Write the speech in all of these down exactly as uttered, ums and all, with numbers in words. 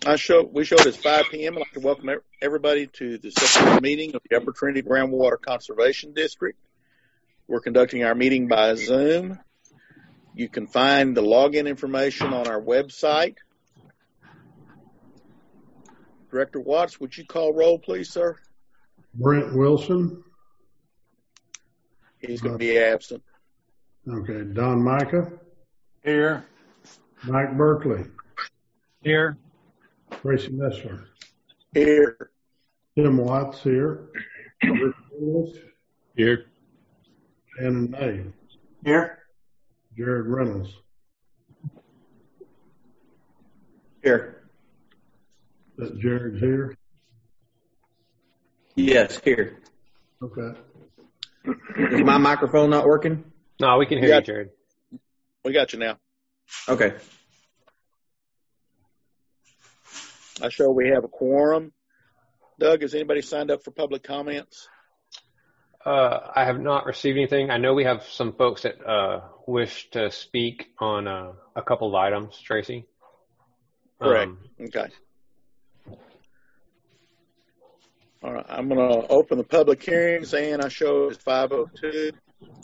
I show we showed it's five p.m. I'd like to welcome everybody to the September meeting of the Upper Trinity Groundwater Conservation District. We're conducting our meeting by Zoom. You can find the login information on our website. Director Watts, would you call roll, please, sir? Brent Wilson. He's going to be absent. Okay. Don Micah. Here. Mike Berkeley. Here. Tracy Nessler. Here. Tim Watts here. Rick Willis. Here. Shannon May. Here. Jared Reynolds. Here. That Jared's here? Yes, here. Okay. Is my microphone not working? No, we can hear we got, you, Jared. We got you now. Okay. I show we have a quorum. Doug, has anybody signed up for public comments? Uh, I have not received anything. I know we have some folks that uh, wish to speak on uh, a couple of items, Tracy. Correct. Um, okay. All right. I'm going to open the public hearings, and I show it's five oh two.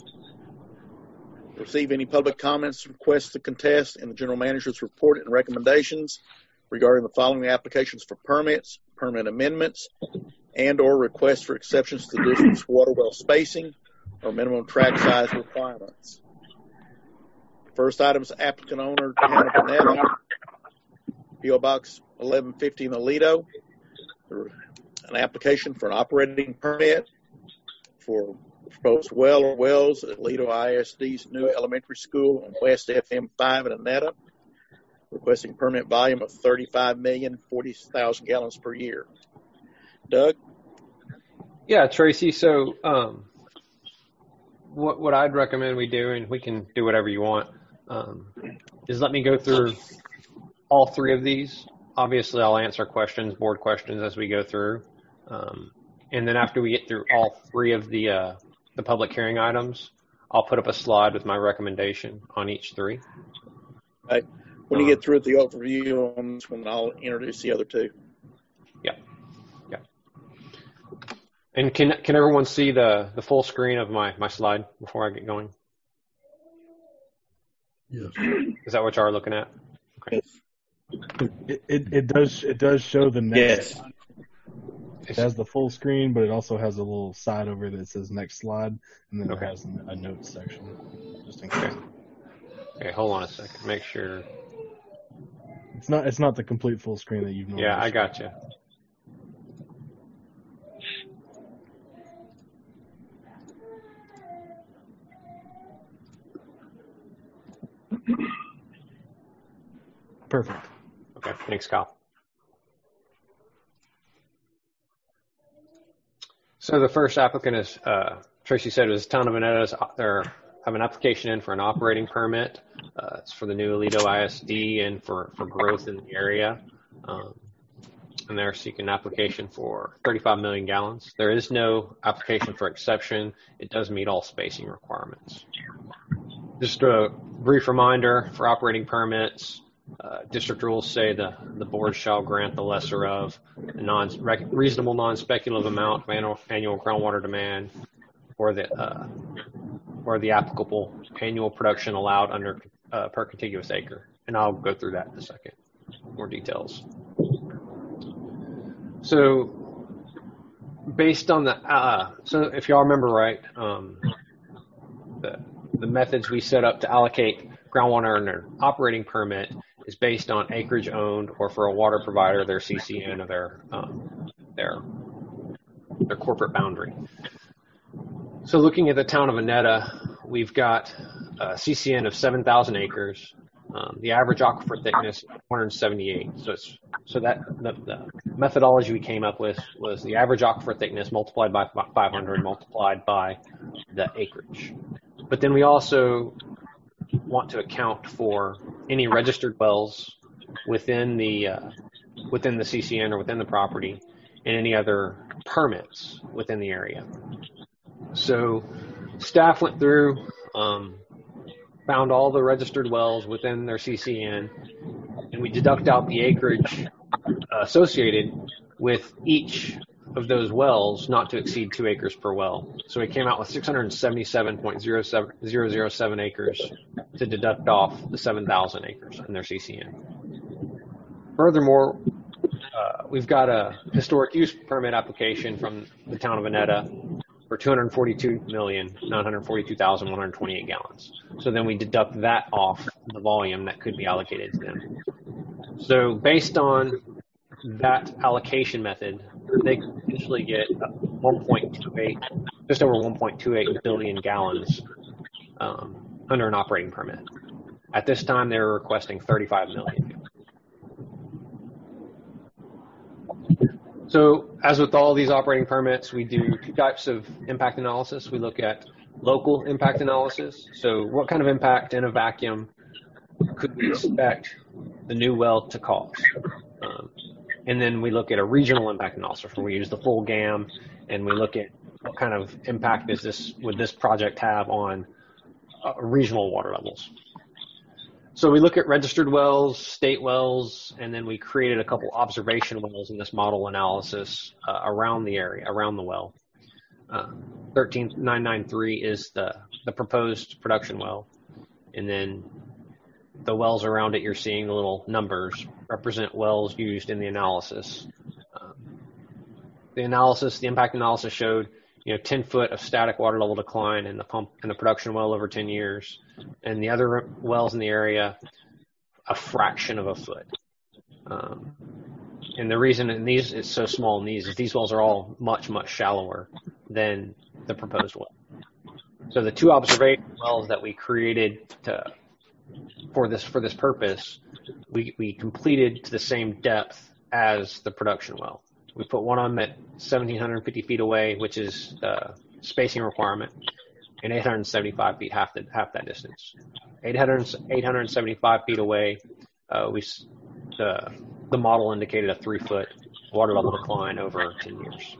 Receive any public comments, requests to contest in the general manager's report and recommendations regarding the following applications for permits, permit amendments, and or requests for exceptions to the district's water well spacing or minimum tract size requirements. First item is applicant owner, Town of Panetta, P O Box eleven fifty in Aledo. An application for an operating permit for proposed well or wells at Aledo I S D's new elementary school and West F M five in Annetta, requesting permit volume of thirty-five million forty thousand gallons per year. Doug? Yeah, Tracy. So um, what, what I'd recommend we do, and we can do whatever you want, um, is let me go through all three of these. Obviously, I'll answer questions, board questions as we go through. Um, and then after we get through all three of the uh, the public hearing items, I'll put up a slide with my recommendation on each three. Right. When you get through the overview on this one, I'll introduce the other two. Yeah. Yeah. And can can everyone see the, the full screen of my, my slide before I get going? Yes. Is that what you are looking at? Okay. It, it it does it does show the next. Yes. It has the full screen, but it also has a little side over that says next slide, and then Okay. it has a notes section, just in case. Okay, hold on a second. Make sure. It's not it's not the complete full screen that you've normally Yeah, I seen. got you. Perfect. Okay, thanks, Kyle. So the first applicant is, uh, Tracy said, it was Town of Annetta. They have an application in for an operating permit. Uh, it's for the new Aledo I S D and for, for growth in the area. Um, and they're seeking an application for thirty-five million gallons. There is no application for exception. It does meet all spacing requirements. Just a brief reminder for operating permits. Uh, district rules say the, the board shall grant the lesser of a non, rec, reasonable non-speculative amount of annual, annual groundwater demand or the, uh, or the applicable annual production allowed under uh, per contiguous acre. And I'll go through that in a second, more details. So based on the, uh, so if y'all remember right, um, the, the methods we set up to allocate groundwater under an operating permit is based on acreage owned or for a water provider, their C C N or their, um, their, their corporate boundary. So looking at the town of Annetta, we've got a C C N of seven thousand acres. Um, the average aquifer thickness one hundred seventy-eight. So it's, so that the, the methodology we came up with was the average aquifer thickness multiplied by five hundred multiplied by the acreage. But then we also want to account for any registered wells within the uh, within the C C N or within the property and any other permits within the area. So staff went through, um, found all the registered wells within their C C N, and we deduct out the acreage associated with each of those wells not to exceed two acres per well. So we came out with six hundred seventy-seven point zero zero seven acres to deduct off the seven thousand acres in their C C N. Furthermore, uh, we've got a historic use permit application from the town of Annetta for two hundred forty-two million nine hundred forty-two thousand one hundred twenty-eight gallons. So then we deduct that off the volume that could be allocated to them. So based on that allocation method, they could potentially get one point two eight, just over one point two eight billion gallons um, under an operating permit. At this time, they were requesting thirty-five million. So as with all these operating permits, we do two types of impact analysis. We look at local impact analysis. So what kind of impact in a vacuum could we expect the new well to cause? Um, and then we look at a regional impact analysis where we use the full GAM and we look at what kind of impact is this, would this project have on uh, regional water levels. So we look at registered wells, state wells, and then we created a couple observation wells in this model analysis uh, around the area, around the well. Uh, thirteen nine ninety-three is the, the proposed production well. And then the wells around it, you're seeing the little numbers represent wells used in the analysis. Um, the analysis, the impact analysis showed, you know, ten foot of static water level decline in the pump in the production well over ten years, and the other wells in the area, a fraction of a foot. Um, and the reason in these it's so small in these is these wells are all much much shallower than the proposed well. So the two observation wells that we created to for this for this purpose, we we completed to the same depth as the production well. We put one on at seventeen fifty feet away, which is the spacing requirement, and eight hundred seventy-five feet, half the half that distance. eight hundred, eight hundred seventy-five feet away, uh, we the the model indicated a three foot water level decline over ten years.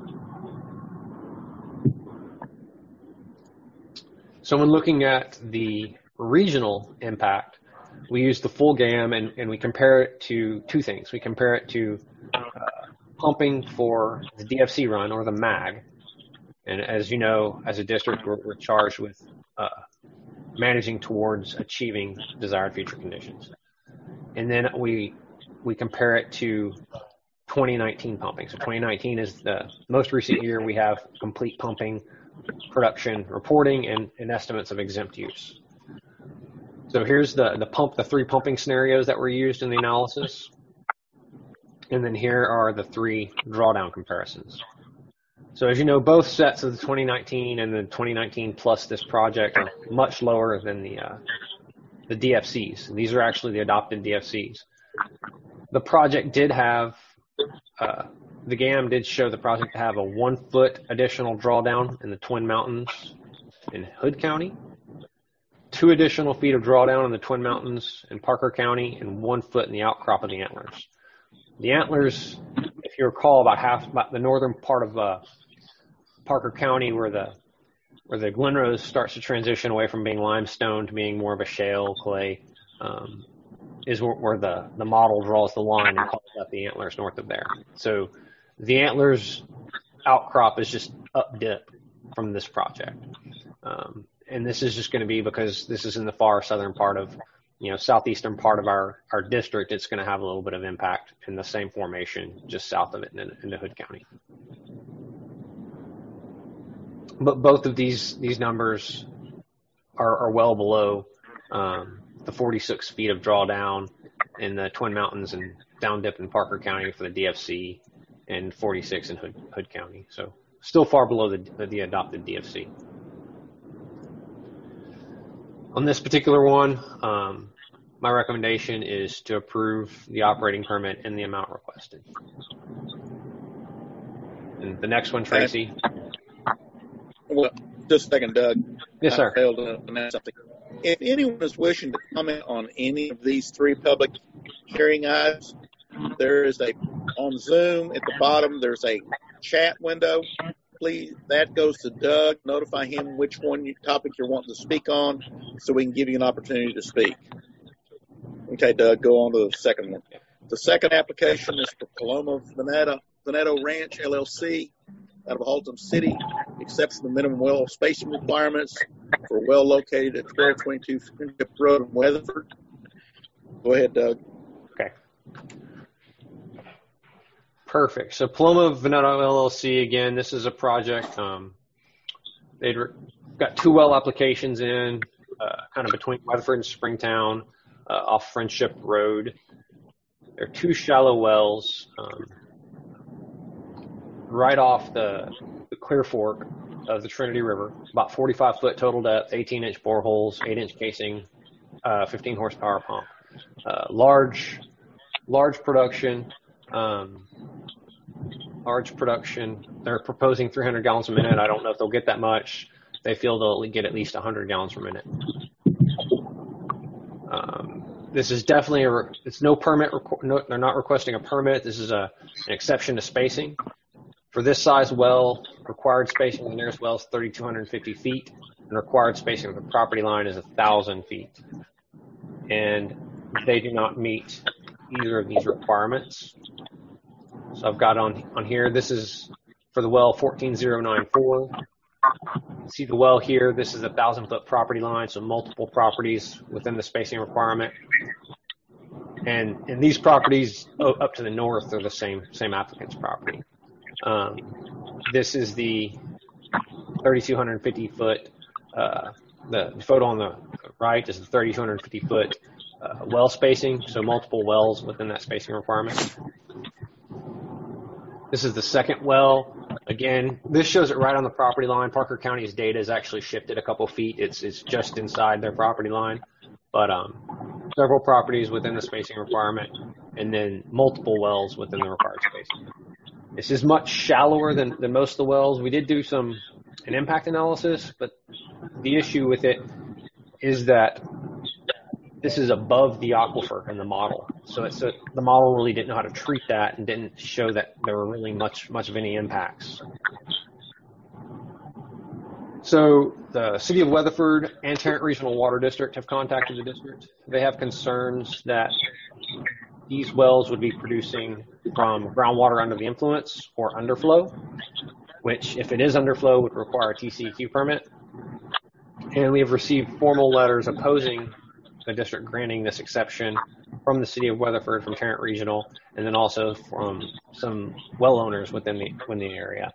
So when looking at the regional impact, we use the full GAM and, and we compare it to two things. We compare it to uh, pumping for the D F C run or the M A G. And as you know, as a district, we're, we're charged with uh, managing towards achieving desired future conditions. And then we we compare it to twenty nineteen pumping. So twenty nineteen is the most recent year we have complete pumping, production reporting, and, and estimates of exempt use. So here's the, the pump, the three pumping scenarios that were used in the analysis. And then here are the three drawdown comparisons. So as you know, both sets of the twenty nineteen and the twenty nineteen plus this project are much lower than the uh, the D F Cs. These are actually the adopted D F Cs. The project did have, uh, the GAM did show the project to have a one foot additional drawdown in the Twin Mountains in Hood County, two additional feet of drawdown in the Twin Mountains in Parker County, and one foot in the outcrop of the Antlers. The Antlers, if you recall, about half, about the northern part of uh, Parker County, where the where the Glenrose starts to transition away from being limestone to being more of a shale clay, um, is where, where the the model draws the line and calls out the Antlers north of there. So the Antlers outcrop is just up dip from this project, um, and this is just going to be because this is in the far southern part of, you know, southeastern part of our, our district. It's going to have a little bit of impact in the same formation just south of it in, in the Hood County. But both of these these numbers are, are well below um, the forty-six feet of drawdown in the Twin Mountains and down dip in Parker County for the D F C, and forty-six in Hood, Hood County. So still far below the, the adopted D F C. On this particular one, um, my recommendation is to approve the operating permit in the amount requested. And the next one, Tracy. Well, just a second, Doug. Yes, sir. I failed to announce something. If anyone is wishing to comment on any of these three public hearing items, there is a, on Zoom at the bottom, there's a chat window. Please, that goes to Doug. Notify him which one you, topic you're wanting to speak on so we can give you an opportunity to speak. Okay, Doug, go on to the second one. The second application is for Paloma Veneto, Veneto Ranch L L C out of Haltom City, accepts the minimum well spacing requirements for a well located at twelve twenty-two Friendship Road in Weatherford. Go ahead, Doug. Okay. Perfect. So Paloma Veneto L L C, again, this is a project. Um, they've got two well applications in, uh, kind of between Weatherford and Springtown, uh, off Friendship Road. They're two shallow wells, um, right off the, the Clear Fork of the Trinity River, about forty-five foot total depth, eighteen inch boreholes, eight inch casing, uh, fifteen horsepower pump. Uh, large, large production, um, large production. They're proposing three hundred gallons a minute. I don't know if they'll get that much. They feel they'll get at least one hundred gallons per minute. Um, this is definitely a, it's no permit, no, they're not requesting a permit. This is a, an exception to spacing. For this size well, required spacing of the nearest well is three thousand two hundred fifty feet, and required spacing of the property line is one thousand feet. And they do not meet either of these requirements. So I've got on, on here, this is for the well fourteen thousand ninety-four. See the well here, this is a thousand foot property line, so multiple properties within the spacing requirement. And, and these properties up to the north are the same, same applicant's property. Um, this is the three thousand two hundred fifty foot, uh, the photo on the right is the three thousand two hundred fifty foot uh, well spacing, so multiple wells within that spacing requirement. This is the second well. Again, this shows it right on the property line. Parker County's data is actually shifted a couple feet. It's, it's just inside their property line, but um, several properties within the spacing requirement, and then multiple wells within the required spacing. This is much shallower than, than most of the wells. We did do some an impact analysis, but the issue with it is that this is above the aquifer in the model. So it's a, the model really didn't know how to treat that and didn't show that there were really much much of any impacts. So the City of Weatherford and Tarrant Regional Water District have contacted the district. They have concerns that these wells would be producing from groundwater under the influence or underflow, which, if it is underflow, would require a T C E Q permit. And we have received formal letters opposing the district granting this exception from the City of Weatherford, from Tarrant Regional, and then also from some well owners within the, within the area.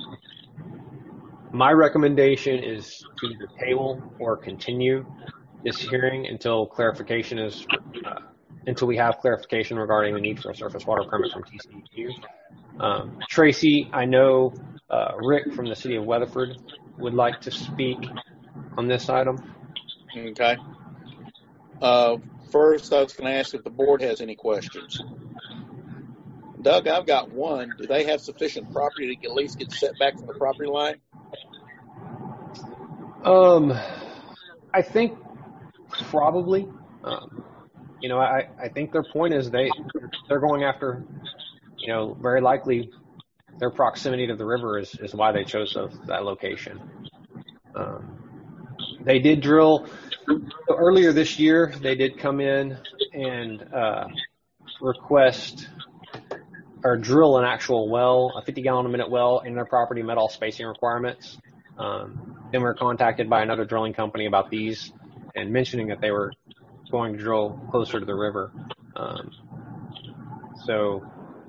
My recommendation is to either table or continue this hearing until clarification is uh, until we have clarification regarding the need for a surface water permit from T C E Q. Um, Tracy, I know uh, Rick from the City of Weatherford would like to speak on this item. Okay. Uh, first, I was going to ask if the board has any questions. Doug, I've got one. Do they have sufficient property to at least get set back from the property line? Um, I think probably. Um, you know, I, I think their point is they they're going after, you know, very likely their proximity to the river is, is why they chose those, that location. Um, they did drill so earlier this year. They did come in and uh, request or drill an actual well, a fifty gallon a minute well in their property, met all spacing requirements. Um, then we were contacted by another drilling company about these and mentioning that they were going to drill closer to the river. Um, so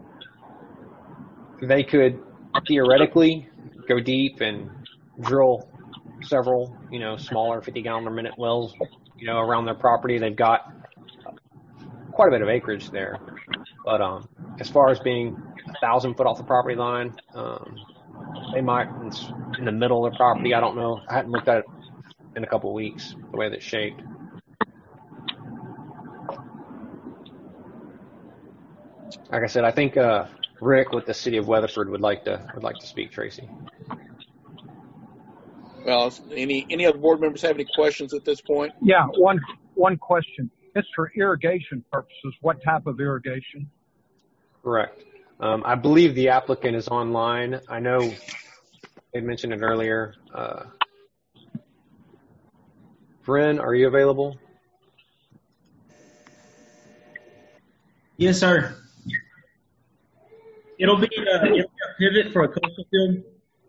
they could theoretically go deep and drill several, you know, smaller fifty gallon per minute wells, you know, around their property. They've got quite a bit of acreage there. But um, as far as being a thousand foot off the property line, um, they might, it's in the middle of the property. I don't know. I hadn't looked at it in a couple of weeks, the way that's shaped. Like I said, I think uh, Rick with the City of Weatherford would like to would like to speak, Tracy. Well, any any other board members have any questions at this point? Yeah, one one question. It's for irrigation purposes. What type of irrigation? Correct. Um, I believe the applicant is online. I know they mentioned it earlier. Uh, Bryn, are you available? Yes, sir. It'll be, uh, it'll be a pivot for a coastal field.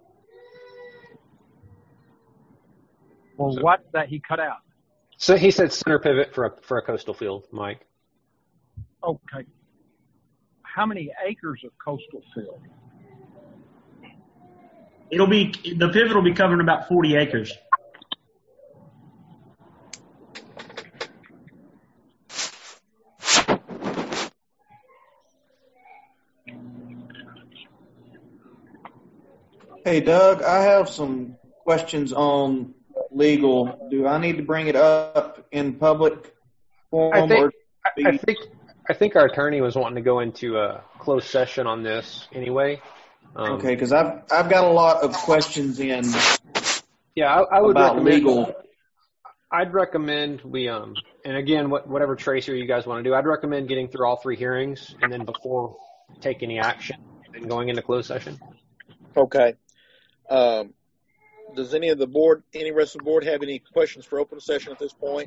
Or what that he cut out? So he said center pivot for a for a coastal field, Mike. Okay. How many acres of coastal field? It'll be, the pivot will be covering about forty acres. Hey, Doug, I have some questions on legal. Do I need to bring it up in public forum? I think, or I, I think I think our attorney was wanting to go into a closed session on this anyway. Um, okay, because I've I've got a lot of questions in yeah, I, I would about recommend, legal. I'd recommend we um and again, what, whatever tracer you guys want to do, I'd recommend getting through all three hearings and then before take any action and going into closed session. Okay. Um, does any of the board, any rest of the board, have any questions for open session at this point?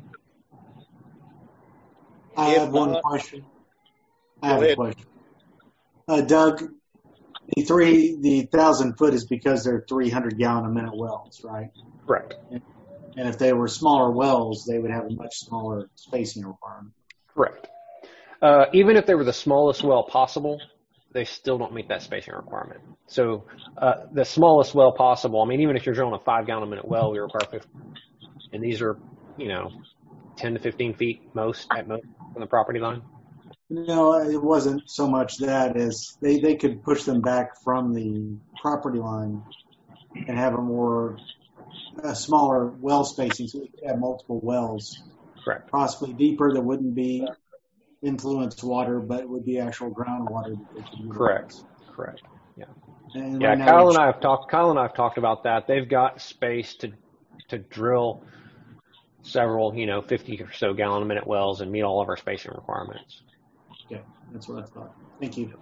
I If have one not, question. I go have ahead. a question. Uh, Doug, the three, the thousand foot is because they're three hundred gallon a minute wells, right? Correct. And if they were smaller wells, they would have a much smaller spacing requirement. Correct. Uh, even if they were the smallest well possible, they still don't meet that spacing requirement. So uh, the smallest well possible, I mean, even if you're drilling a five gallon a minute well, we require fifty. And these are, you know, ten to fifteen feet most at most from the property line. No, it wasn't so much that as they, they could push them back from the property line and have a more, a smaller well spacing so we could have multiple wells. Correct. Possibly deeper that wouldn't be influenced water, but it would be actual groundwater that they could utilize. Correct. Correct. Yeah. And Yeah. right now Kyle we- and I have talked. Kyle and I have talked about that. They've got space to to drill several, you know, fifty or so gallon a minute wells and meet all of our spacing requirements. Okay, that's what I thought. Thank you.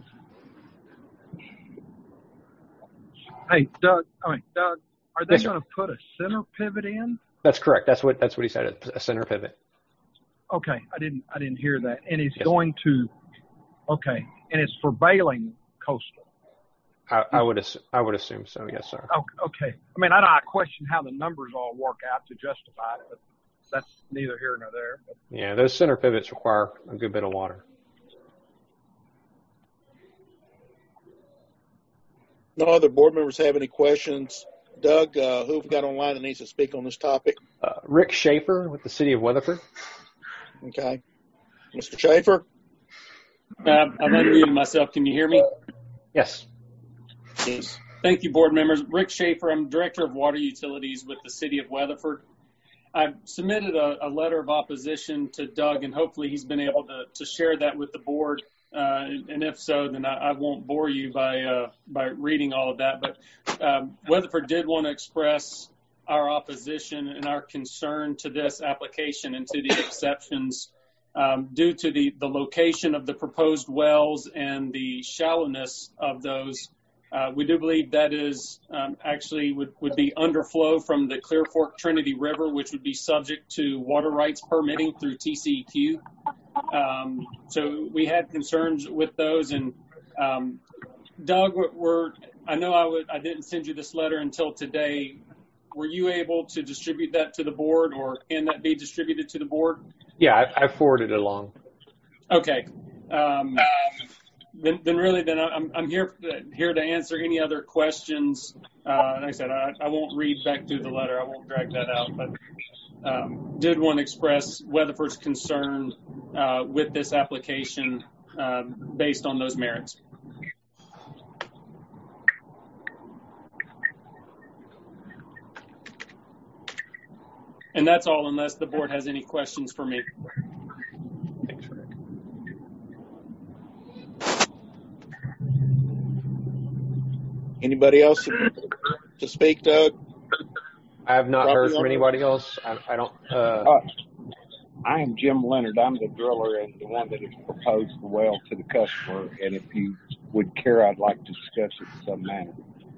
Hey, Doug, I mean, Doug, are they Yes, sir. going to put a center pivot in? That's correct. That's what that's what he said. A center pivot. Okay, I didn't, I didn't hear that. And he's Yes. going to, okay, and it's for bailing coastal. I, I would ass- I would assume so. Yes, sir. Oh, okay. I mean, I don't I question how the numbers all work out to justify it, but that's neither here nor there. But Yeah, those center pivots require a good bit of water. No other board members have any questions? Doug, uh, who have we got online that needs to speak on this topic? Uh, Rick Schaefer with the City of Weatherford. Okay. Mister Schaefer? Uh, I've unmuted myself. Can you hear me? Yes. Yes. Thank you, board members. Rick Schaefer, I'm Director of Water Utilities with the City of Weatherford. I've submitted a, a letter of opposition to Doug, and hopefully he's been able to, to share that with the board. Uh, and if so, then I, I won't bore you by uh, by reading all of that. But um, Weatherford did want to express our opposition and our concern to this application and to the exceptions um, due to the, the location of the proposed wells and the shallowness of those. Uh, we do believe that is um, actually would, would be underflow from the Clear Fork Trinity River, which would be subject to water rights permitting through T C E Q. Um, so we had concerns with those. And um, Doug, we're, I know I, would, I didn't send you this letter until today. Were you able to distribute that to the board, or can that be distributed to the board? Yeah, I, I forwarded it along. Okay. Um, Then, then really, then I'm, I'm here here to answer any other questions. Uh, like I said, I, I won't read back through the letter. I won't drag that out. But um, did want to express Weatherford's concern uh, with this application uh, based on those merits. And that's all, unless the board has any questions for me. Thanks, Rick. Anybody else to speak, Doug? I have not Property heard from owner? anybody else. I, I don't. Uh, Uh, I am Jim Leonard. I'm the driller and the one that has proposed the well to the customer. And if you would care, I'd like to discuss it in some manner.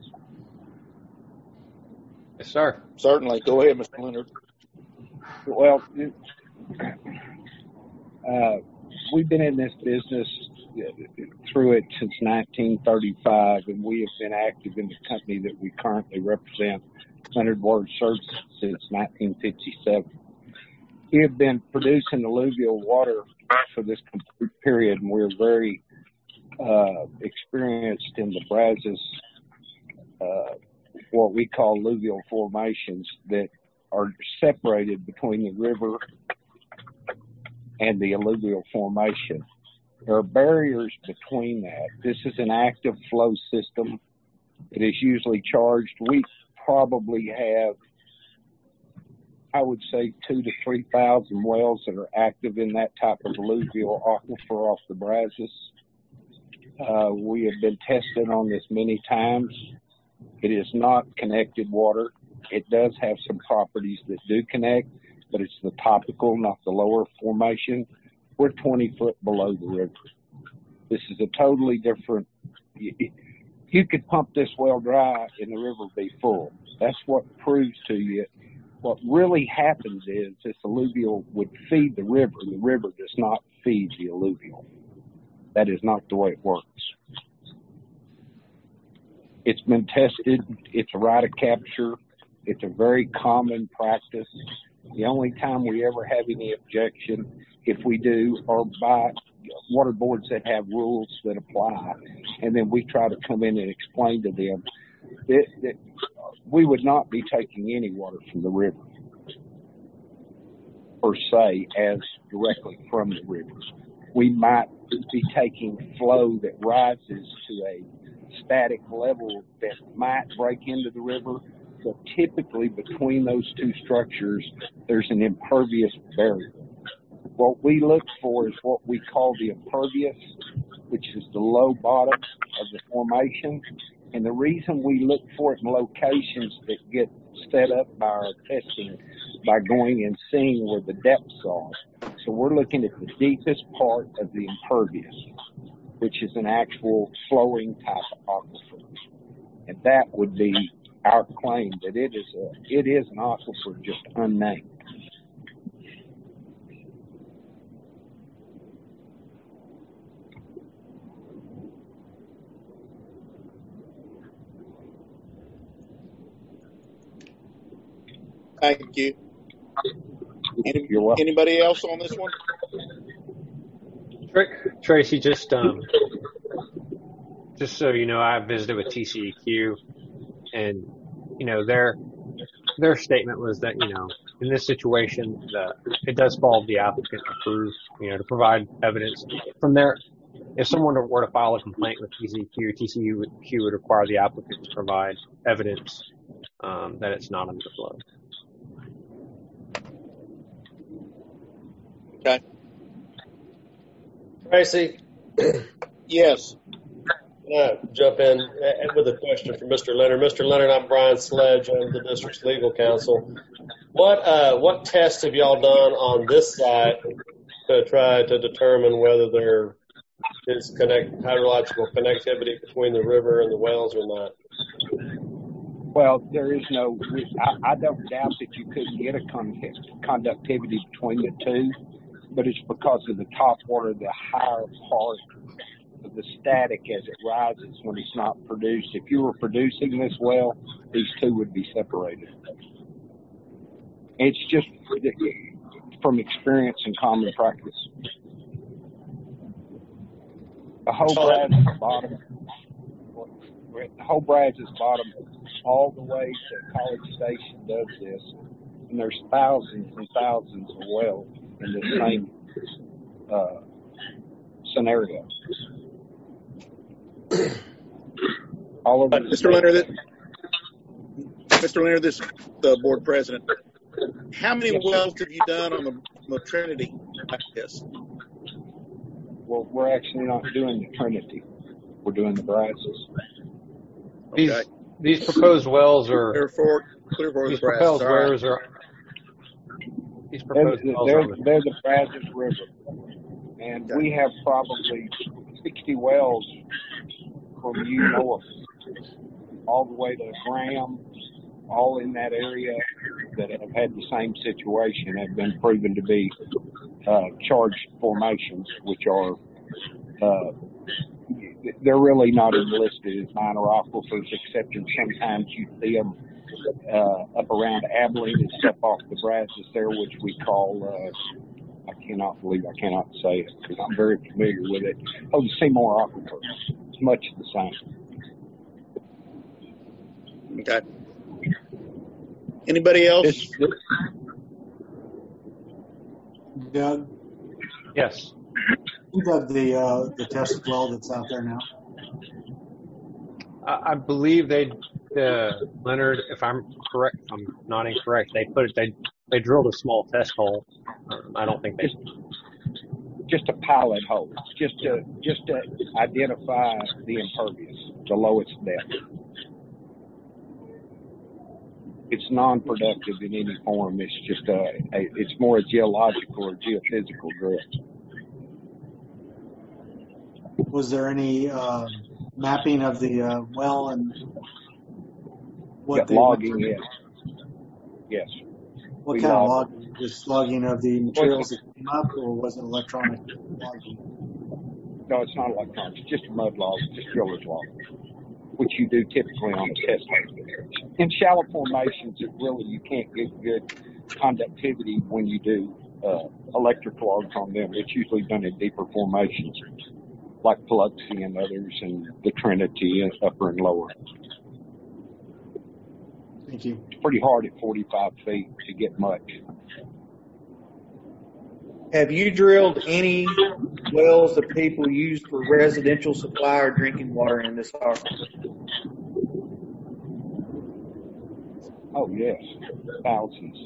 yes, sir. Certainly. Go ahead, Mister Leonard. Well, it, uh, we've been in this business through it since nineteen thirty-five, and we have been active in the company that we currently represent, Leonard Water Services, since nineteen fifty-seven. We have been producing alluvial water for this complete period, and we're very uh, experienced in the Brazos, uh, what we call alluvial formations that are separated between the river and the alluvial formation. There are barriers between that. This is an active flow system. It is usually charged. We probably have, I would say, two to three thousand wells that are active in that type of alluvial aquifer off the Brazos. Uh, we have been tested on this many times. It is not connected water. It does have some properties that do connect, but it's the topical, not the lower formation. We're twenty foot below the river. This is a totally different, you, you could pump this well dry and the river would be full. That's what proves to you. What really happens is this alluvial would feed the river. The river does not feed the alluvial. That is not the way it works. It's been tested. It's a right of capture. It's a very common practice. The only time we ever have any objection, if we do, are by water boards that have rules that apply, and then we try to come in and explain to them that, that we would not be taking any water from the river, per se, as directly from the river. We might be taking flow that rises to a static level that might break into the river, but typically between those two structures, there's an impervious barrier. What we look for is what we call the impervious, which is the low bottom of the formation. And the reason we look for it in locations that get set up by our testing by going and seeing where the depths are. So we're looking at the deepest part of the impervious, which is an actual flowing type of aquifer. And that would be our claim that it is a it is an aquifer just unnamed. Thank you. Any, anybody else on this one? Tracy, just um, just so you know, I visited with T C E Q, and you know their their statement was that you know in this situation, the, it does fall to the applicant to prove, you know, to provide evidence. From there, if someone were to file a complaint with T C E Q, T C E Q would require the applicant to provide evidence um, that it's not underflow. Okay. Tracy? Yes. Can I jump in with a question for Mister Leonard? Mister Leonard, I'm Brian Sledge. I'm the district's legal counsel. What uh, what tests have y'all done on this site to try to determine whether there is connect hydrological connectivity between the river and the wells or not? Well, there is no. I, I don't doubt that you couldn't get a conductivity between the two, but it's because of the top water, the higher part of the static as it rises when it's not produced. If you were producing this well, these two would be separated. It's just from experience and common practice. The whole Brazos bottom, the whole Brazos bottom, all the way to College Station does this, and there's thousands and thousands of wells in the same uh, scenario. All of uh, Mister Leonard, Mister Leonard, this the board president. How many yes, wells have you done on the, on the Trinity like this? Well, we're actually not doing the Trinity. We're doing the Brazos. These Okay. these proposed wells are Clear Fork, Clear Fork, these the Brazos. proposed Right. wells are these They're, proposed wells they're, are on the, they're the Brazos River, and we have probably sixty wells from you north all the way to Graham, all in that area that have had the same situation, have been proven to be uh, charged formations, which are uh, they're really not enlisted as minor aquifers, except in sometimes you see them uh, up around Abilene and stuff off the Brazos there, which we call, uh, I cannot believe I cannot say it because I'm very familiar with it. Oh, the Seymour Aquifer. It's much the same. Okay. Anybody else? This, this, Doug, Yes. who dug the uh, the test well that's out there now? I, I believe they, uh, Leonard, if I'm correct, if I'm not incorrect, they put it, they, they drilled a small test hole. Um, I don't think they. Just, just a pilot hole, just to just to identify the impervious, the lowest depth. It's non-productive in any form. It's just a, a it's more a geological or geophysical drill. Was there any uh, mapping of the uh, well and what Yeah, they logging, yes. Yes. What We kind of log- logging? Just logging of the materials that came up, or was it electronic logging? No, it's not electronic. It's just a mud log, just driller's log, which you do typically on a test hole. In shallow formations, it really you can't get good conductivity when you do uh, electric logs on them. It's usually done in deeper formations, like Biloxi and others, and the Trinity, and upper and lower. Thank you. It's pretty hard at forty-five feet to get much. Have you drilled any wells that people use for residential supply or drinking water in this harbor? Oh yes, thousands.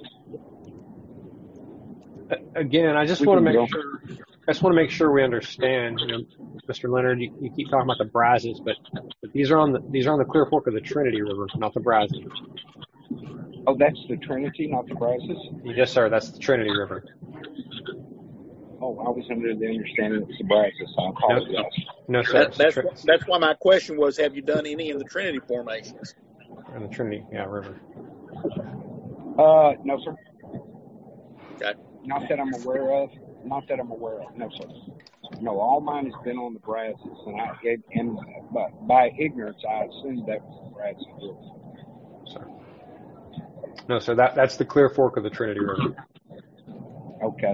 Again, I just We want to can make go. sure. I just want to make sure we understand. You know, Mister Leonard, you, you keep talking about the Brazos, but, but these are on the these are on the Clear Fork of the Trinity River, not the Brazos. Oh, that's the Trinity, not the Brazos? Yes, sir. That's the Trinity River. Oh, I was under the understanding it was the Brazos. I apologize. No, sir. That, It's the that's Trin- wh- that's why my question was: have you done any in the Trinity formations? in the Trinity, yeah, River. Uh, no, sir. Okay. Not that I'm aware of. Not that I'm aware of. No, sir. No, all mine has been on the Brazos, and I and, and by, by ignorance, I assumed that was the Brazos. Sorry. No, sir. That that's the Clear Fork of the Trinity River. Okay.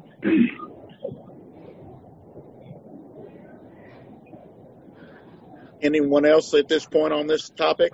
Anyone else at this point on this topic?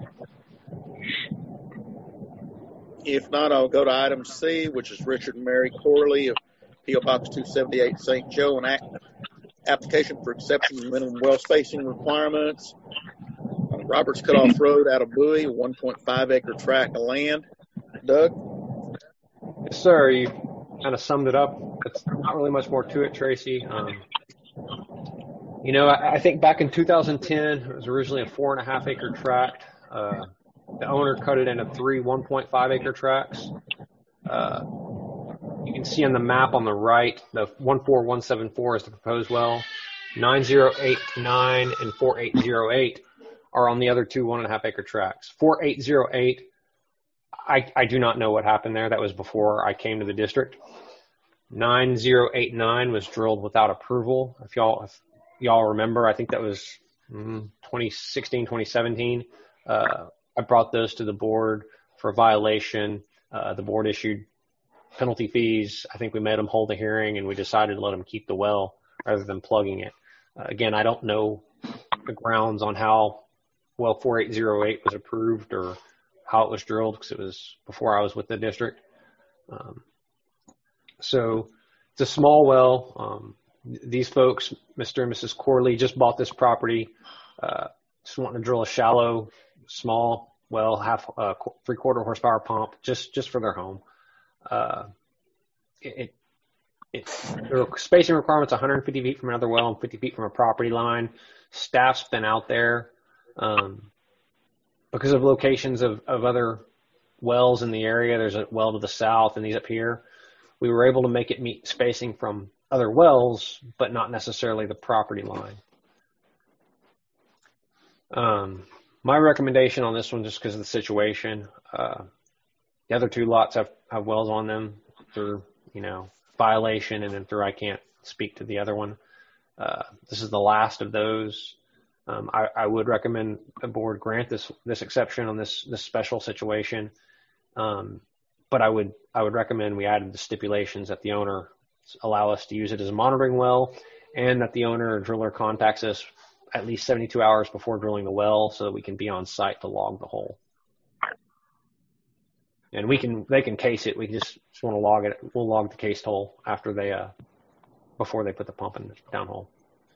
If not, I'll go to item C, which is Richard and Mary Corley of P O Box two seventy-eight, Saint Joe, an act, application for exception to minimum well spacing requirements on Roberts Cutoff Road out of Bowie, a one point five acre tract of land. Doug? Yes, sir. You kind of summed it up. It's not really much more to it, Tracy. Um, you know, I, I think back in two thousand ten, it was originally a four and a half acre tract. Uh, the owner cut it into three one point five acre tracts. Uh, you can see on the map on the right, the one four one seven four is the proposed well. nine zero eight nine and four eight zero eight are on the other two one and a half acre tracts. four eight zero eight, I, I do not know what happened there. That was before I came to the district. nine zero eight nine was drilled without approval. If y'all, if y'all remember, I think that was mm, twenty sixteen, twenty seventeen. Uh, I brought those to the board for violation. Uh, the board issued penalty fees. I think we made them hold a hearing, and we decided to let them keep the well rather than plugging it. Uh, again, I don't know the grounds on how well four eight zero eight was approved or how it was drilled, because it was before I was with the district. Um, so it's a small well. Um, these folks, Mister and Missus Corley, just bought this property, uh, just wanting to drill a shallow, small well, half uh, three quarter horsepower pump, just just for their home. Uh, it, it, the spacing requirements one hundred fifty feet from another well and fifty feet from a property line. Staff's been out there um, because of locations of, of other wells in the area. There's a well to the south and these up here. We were able to make it meet spacing from other wells, but not necessarily the property line. Um, my recommendation on this one, just because of the situation, uh, the other two lots have, have wells on them. They're you know, violation, and then through I can't speak to the other one. Uh, this is the last of those. Um, I, I would recommend the board grant this this exception on this this special situation, um, but I would I would recommend we added the stipulations that the owner allow us to use it as a monitoring well, and that the owner or driller contacts us at least seventy-two hours before drilling the well, so that we can be on site to log the hole. And we can they can case it. We just, just want to log it. We'll log the cased hole after they uh before they put the pump in the downhole.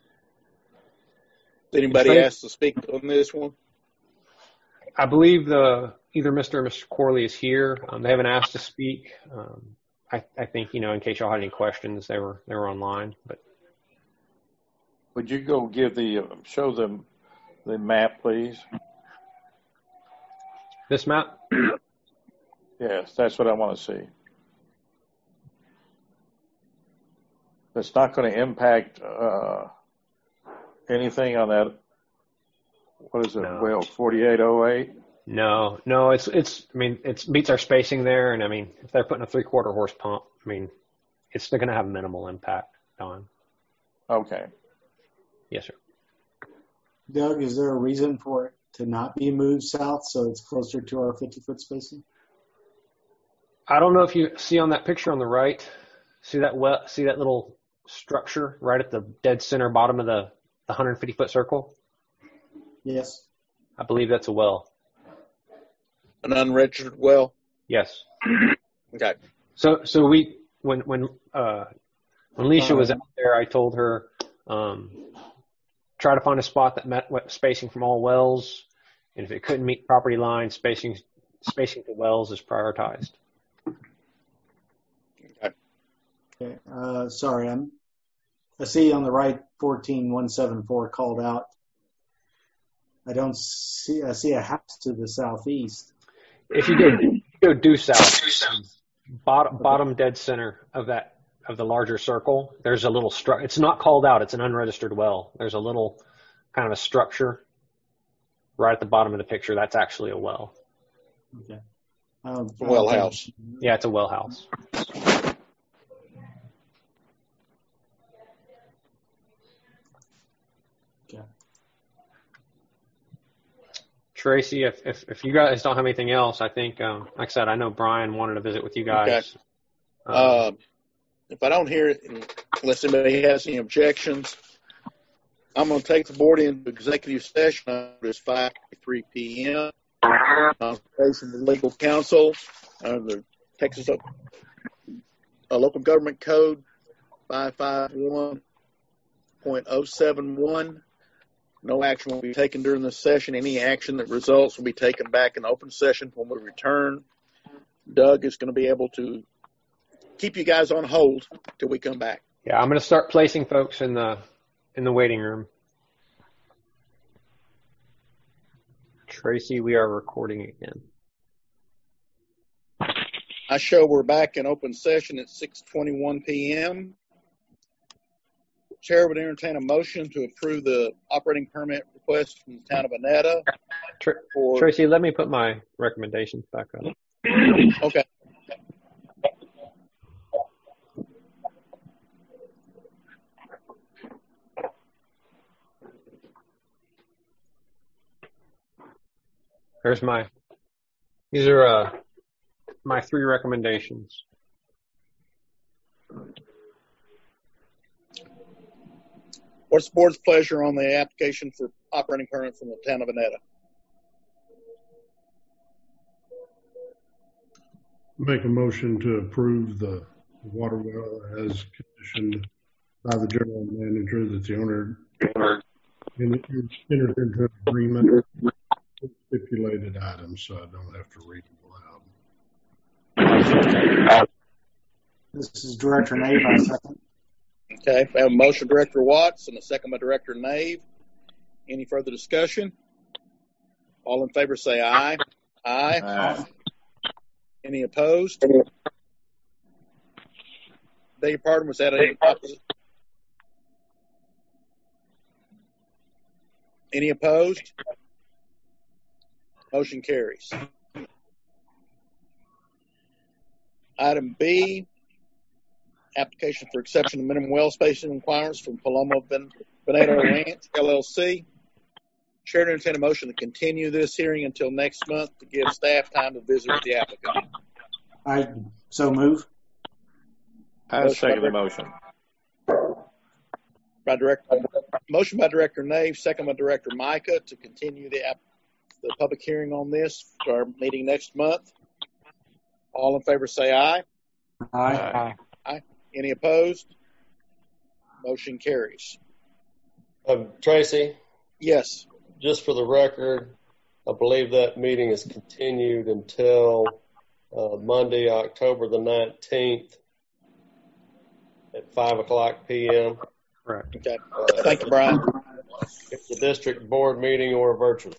Anybody ask to speak on this one? I believe the either Mister or Mister Corley is here. Um, they haven't asked to speak. Um, I, I think, you know, in case y'all had any questions, they were they were online. But would you go give the uh, show them the map, please? This map? Yes, that's what I want to see. It's not going to impact uh, anything on that. What is it? No. Well, forty-eight oh eight. No, no, it's it's. I mean, it meets our spacing there, and I mean, if they're putting a three-quarter horse pump, I mean, it's they're going to have minimal impact, Don. Okay. Yes, sir. Doug, is there a reason for it to not be moved south so it's closer to our fifty-foot spacing? I don't know if you see on that picture on the right. See that well? See that little structure right at the dead center bottom of the, the one hundred fifty foot circle? Yes. I believe that's a well. An unregistered well? Yes. Okay. So so we when when uh when Leisha was out there, I told her um try to find a spot that met spacing from all wells, and if it couldn't meet property line, spacing spacing to wells is prioritized. Okay. Okay. Uh, sorry, I'm. I see on the right fourteen one seven four called out. I don't see. I see a house to the southeast. If you go go due south, bottom bottom dead center of that of the larger circle, there's a little stru- It's not called out. It's an unregistered well. There's a little kind of a structure right at the bottom of the picture. That's actually a well. Okay. Um, well house. Yeah, it's a well house. Okay. Tracy, if, if if you guys don't have anything else, I think, um, like I said, I know Brian wanted to visit with you guys. Okay. Um, uh, if I don't hear it, unless anybody has any objections, I'm going to take the board into executive session. It's five thirty-three p.m. Consultation with legal counsel under the Texas uh, Local Government Code five fifty-one point oh seven one. No action will be taken during this session. Any action that results will be taken back in open session when we return. Doug is going to be able to keep you guys on hold till we come back. Yeah, I'm going to start placing folks in the in the waiting room. Tracy, we are recording again. I show we're back in open session at six twenty-one p.m. Chair would entertain a motion to approve the operating permit request from the town of Annetta. Tr- for, Tracy, let me put my recommendations back up. Okay. There's my, these are uh, my three recommendations. What's the board's pleasure on the application for operating permit from the town of Annetta? Make a motion to approve the water well as conditioned by the general manager that the owner entered into an agreement with stipulated items, so I don't have to read them aloud. This is Director Nave. I second. Okay, we have a motion, Director Watts, and a second by Director Nave. Any further discussion? All in favor say aye. Aye. Aye. Any opposed? Beg your pardon, was that a opposite? Any opposed? Motion carries. Item B, application for exception to minimum well spacing requirements from Paloma Venado Ranch, L L C. Chair to entertain a motion to continue this hearing until next month to give staff time to visit with the applicant. I so move. I second the motion. By director, motion by Director Nave, second by Director Micah to continue the app, the public hearing on this to our meeting next month. All in favor say aye. Aye. Aye. Aye. Any opposed? Motion carries. Um, Tracy? Yes. Just for the record, I believe that meeting is continued until uh, Monday, October the nineteenth at five o'clock p.m. Correct. Okay. Thank you, Brian. It's the district board meeting or virtually.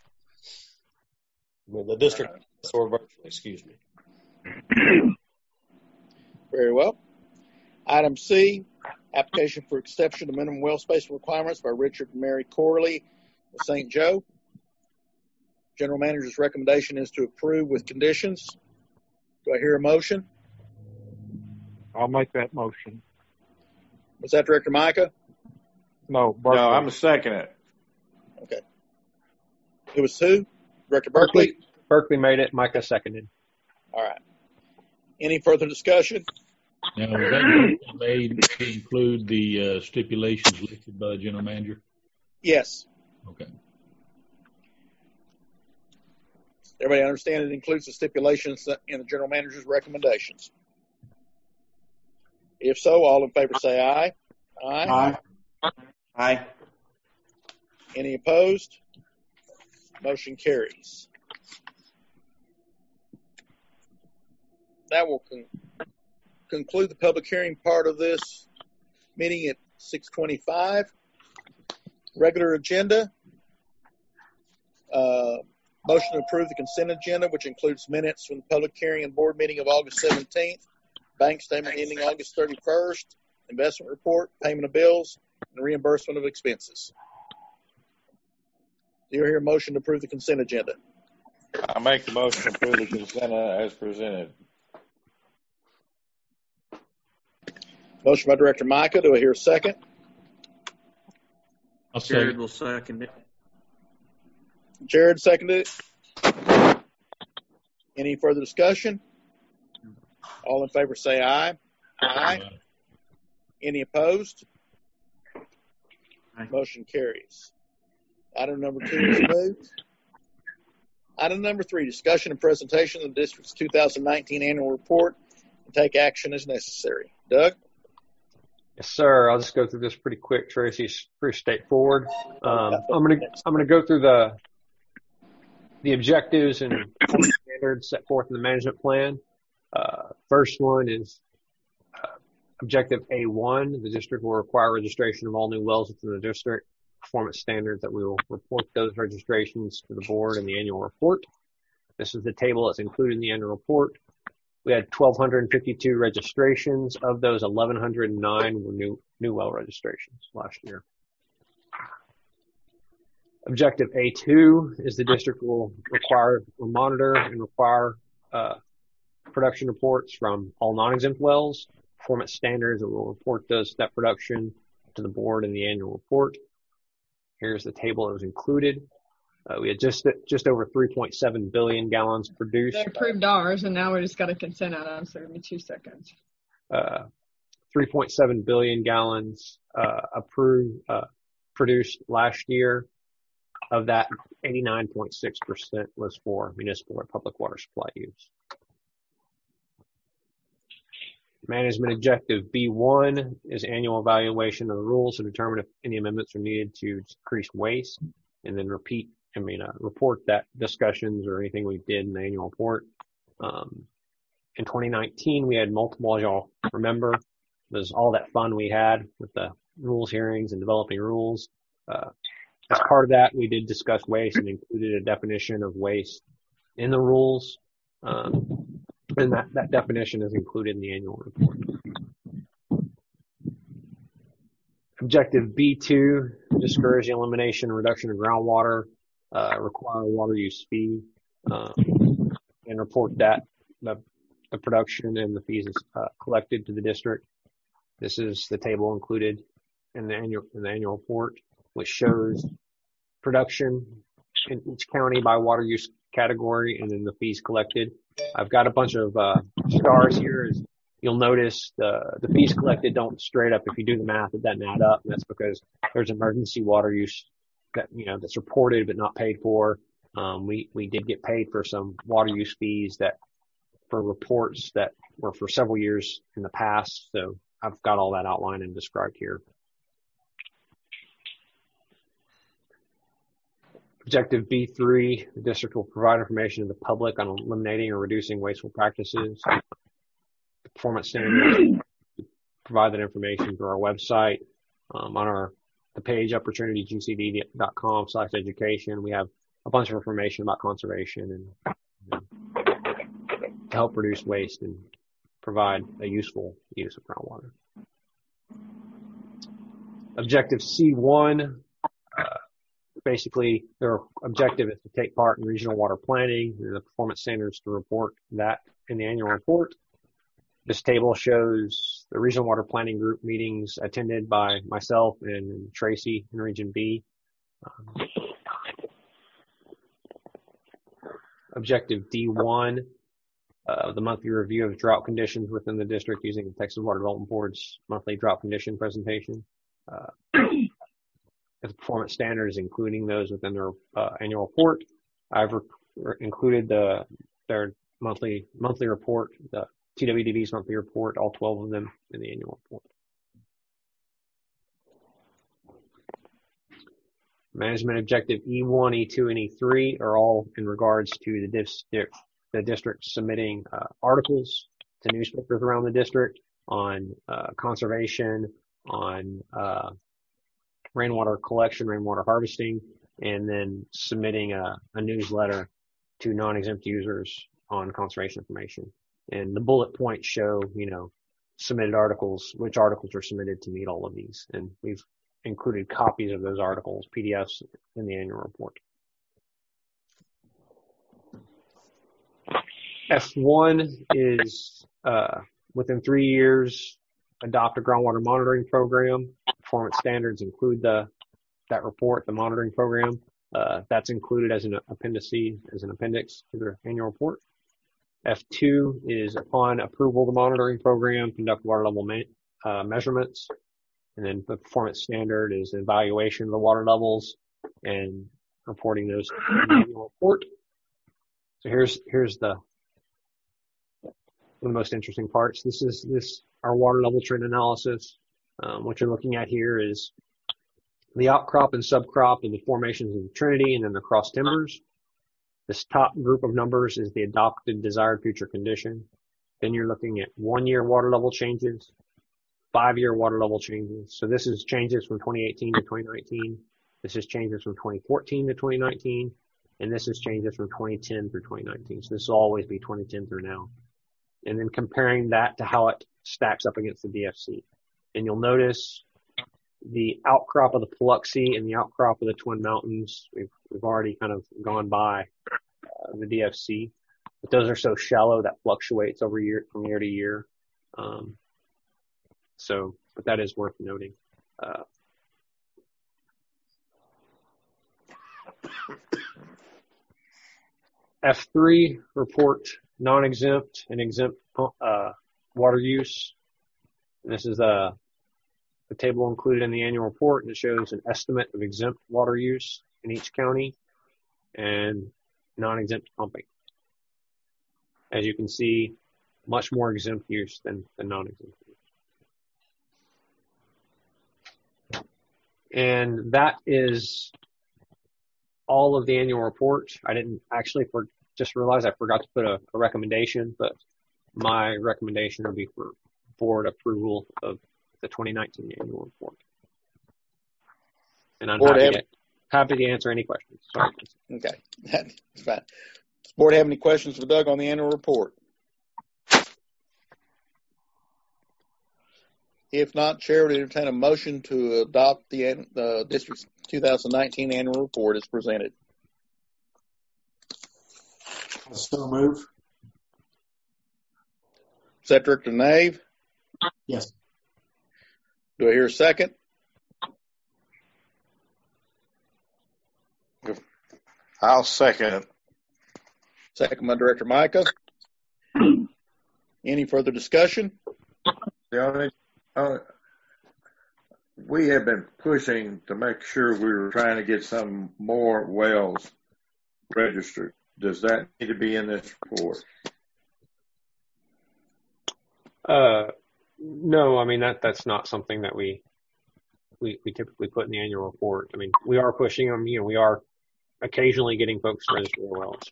I mean, the district or virtually, excuse me. Very well. Item C, application for exception to minimum well space requirements by Richard and Mary Corley of Saint Joe. General Manager's recommendation is to approve with conditions. Do I hear a motion? I'll make that motion. Was that Director Micah? No, Berkeley. No, I'm seconding it. Okay. It was who? Director Berkeley? Berkeley, Berkeley made it. Micah seconded. All right. Any further discussion? Now, was that made to include the uh, stipulations listed by the general manager? Yes. Okay. Everybody understand it includes the stipulations in the general manager's recommendations? If so, all in favor say aye. Aye. Aye. Aye. Any opposed? Motion carries. That will con- conclude the public hearing part of this meeting at six twenty-five. Regular agenda. Uh, motion to approve the consent agenda, which includes minutes from the public hearing and board meeting of August seventeenth, bank statement ending August thirty-first, investment report, payment of bills, and reimbursement of expenses. Do you hear a motion to approve the consent agenda? I make the motion to approve the consent as presented. Motion by Director Micah. Do I hear a second? I'll Jared will second it. Jared seconded it. Any further discussion? All in favor say aye. Aye. Aye. Any opposed? Aye. Motion carries. Item number two is moved. Item number three, discussion and presentation of the district's two thousand nineteen annual report and take action as necessary. Doug? Yes, sir. I'll just go through this pretty quick, Tracy. It's pretty straightforward. Um, I'm going to I'm going to go through the the objectives and standards set forth in the management plan. Uh, first one is uh, objective A one. The district will require registration of all new wells within the district. Performance standards that we will report those registrations to the board in the annual report. This is the table that's included in the annual report. We had one thousand two hundred fifty-two registrations. Of those, one thousand one hundred nine were new new well registrations last year. Objective A two is the district will require or monitor and require uh, production reports from all non-exempt wells. Performance standards that will report those that production to the board in the annual report. Here's the table that was included. Uh, we had just just over three point seven billion gallons produced. They approved ours, and now we just got a consent on them, so give me two seconds. Uh, three point seven billion gallons uh, approved, uh, produced last year. Of that, eighty-nine point six percent was for municipal or public water supply use. Management objective B one is annual evaluation of the rules to determine if any amendments are needed to decrease waste, and then repeat, I mean, uh, report that discussions or anything we did in the annual report. Um, in twenty nineteen, we had multiple, as y'all remember, there's all that fun we had with the rules hearings and developing rules. Uh, as part of that, we did discuss waste and included a definition of waste in the rules. Um, And that, that definition is included in the annual report. Objective B two, discourage the elimination and reduction of groundwater, uh, require a water use fee, um, and report that the, the production and the fees is uh, collected to the district This is the table included in the annual, in the annual report, which shows production in each county by water use category and then the fees collected. I've got a bunch of uh, stars here. As you'll notice, the, the fees collected don't straight up, if you do the math, it doesn't add up. And that's because there's emergency water use that, you know, that's reported but not paid for. Um, we, we did get paid for some water use fees that for reports that were for several years in the past. So I've got all that outlined and described here. Objective B three, the district will provide information to the public on eliminating or reducing wasteful practices. The performance standards, provide that information through our website. Um, on our the page opportunity g c d dot com slash education, we have a bunch of information about conservation and you know, to help reduce waste and provide a useful use of groundwater. Objective C one, uh, basically their objective is to take part in regional water planning and the performance standards to report that in the annual report. This table shows the regional water planning group meetings attended by myself and Tracy in Region B. Um, Objective D one, uh, the monthly review of drought conditions within the district using the Texas Water Development Board's monthly drought condition presentation. Uh, the performance standards, including those within their uh, annual report. I've re- included the their monthly monthly report, the T W D B's monthly report, all twelve of them in the annual report. Management objective E one, E two, and E three are all in regards to the district, the district submitting uh, articles to newspapers around the district on uh, conservation, on uh, rainwater collection, rainwater harvesting, and then submitting a, a newsletter to non-exempt users on conservation information. And the bullet points show, you know, submitted articles, which articles are submitted to meet all of these. And we've included copies of those articles, P D Fs, in the annual report. F one is uh, within three years, adopt a groundwater monitoring program. Performance standards include the that report, the monitoring program. Uh, that's included as an appendix, as an appendix to the annual report. F two is upon approval of the monitoring program, conduct water level ma- uh, measurements. And then the performance standard is the evaluation of the water levels and reporting those in the annual report. So here's here's the one of the most interesting parts. This is this our water level trend analysis. Um, what you're looking at here is the outcrop and subcrop of the formations of the Trinity and then the cross timbers. This top group of numbers is the adopted desired future condition. Then you're looking at one-year water level changes, five-year water level changes. So this is changes from twenty eighteen to twenty nineteen. This is changes from twenty fourteen to twenty nineteen. And this is changes from twenty ten through twenty nineteen. So this will always be twenty ten through now. And then comparing that to how it stacks up against the D F C. And you'll notice the outcrop of the Paluxy and the outcrop of the Twin Mountains. We've, we've already kind of gone by uh, the D F C. But those are so shallow that fluctuates over year from year to year. Um, So, but that is worth noting. Uh, F three, report non-exempt and exempt uh, water use. And this is a, a table included in the annual report, and it shows an estimate of exempt water use in each county and non-exempt pumping. As you can see, much more exempt use than, than non-exempt use. And that is all of the annual report. I didn't actually for, just realize I forgot to put a, a recommendation, but my recommendation would be for board approval of the twenty nineteen annual report. And I'm Board happy, have, to, happy to answer any questions. Sorry. Okay, that's fine. Does the board have any questions for Doug on the annual report? If not, Chair would entertain a motion to adopt the, the district's two thousand nineteen annual report as presented. So move. Is that Director Nave? Yes. Do I hear a second? I'll second it. Second by Director Micah. Any further discussion? The only, uh, we have been pushing to make sure we were trying to get some more wells registered. Does that need to be in this report? Uh, no, I mean, that, that's not something that we, we, we typically put in the annual report. I mean, we are pushing them, you know, we are occasionally getting folks to register their wells.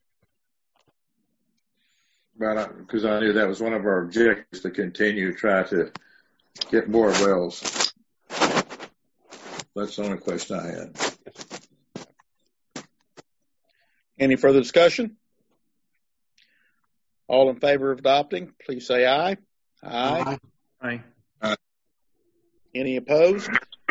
Right, because I knew that was one of our objectives, to continue to try to get more wells. That's the only question I had. Any further discussion? All in favor of adopting, please say aye. Aye. Aye. Aye. Any opposed?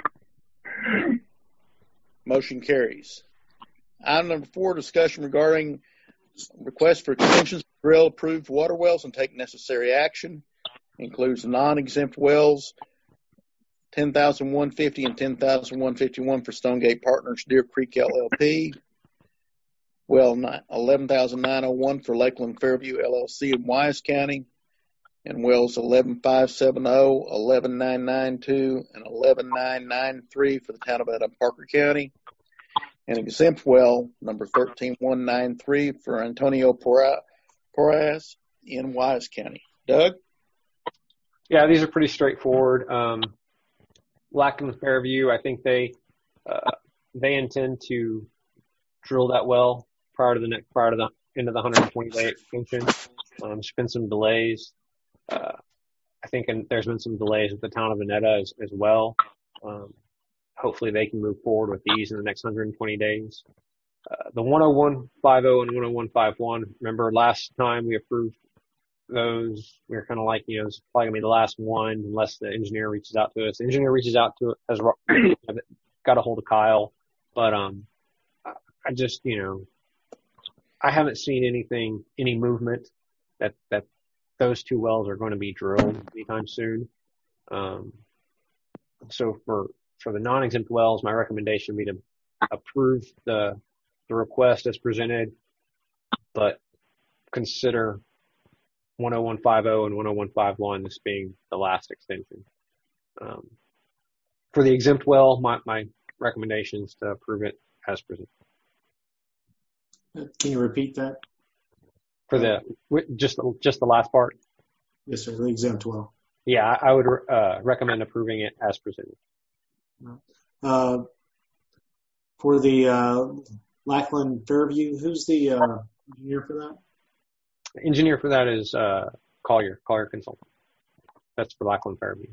Motion carries. Item number four, discussion regarding request for extensions to drill approved water wells and take necessary action. Includes non-exempt wells, ten thousand one hundred fifty and ten thousand one hundred fifty-one for Stonegate Partners Deer Creek L L P. Well, eleven thousand nine hundred one for Lakeland Fairview L L C in Wise County. And wells eleven five seven zero, eleven nine nine two, and eleven nine nine three for the town of Ada, Parker County. And exempt well number thirteen one nine three for Antonio Porras in Wise County. Doug? Yeah, these are pretty straightforward. Um, Lakeland Fairview, I think they uh, they intend to drill that well prior to the next prior to the end of the one hundred twenty day extension. Um, there's been some delays. Uh, I think in, there's been some delays with the town of Veneta as, as well. Um, hopefully they can move forward with these in the next one hundred twenty days. Uh, the one oh one fifty and one oh one fifty-one, remember last time we approved those, we were kind of like, you know, it's probably going to be the last one unless the engineer reaches out to us. The engineer reaches out to us, has got a hold of Kyle, but um, I just, you know, I haven't seen anything, any movement that, that those two wells are going to be drilled anytime soon. Um, so for, for the non-exempt wells, my recommendation would be to approve the, the request as presented, but consider one oh one fifty and one oh one fifty-one this being the last extension. Um, for the exempt well, my, my recommendation is to approve it as presented. Can you repeat that? For the, just, just the last part? Yes, sir, the exempt well. Yeah, I, I would uh, recommend approving it as presented. Uh, for the uh, Lakeland Fairview, who's the uh, engineer for that? The engineer for that is uh, Collier, Collier Consulting. That's for Lakeland Fairview.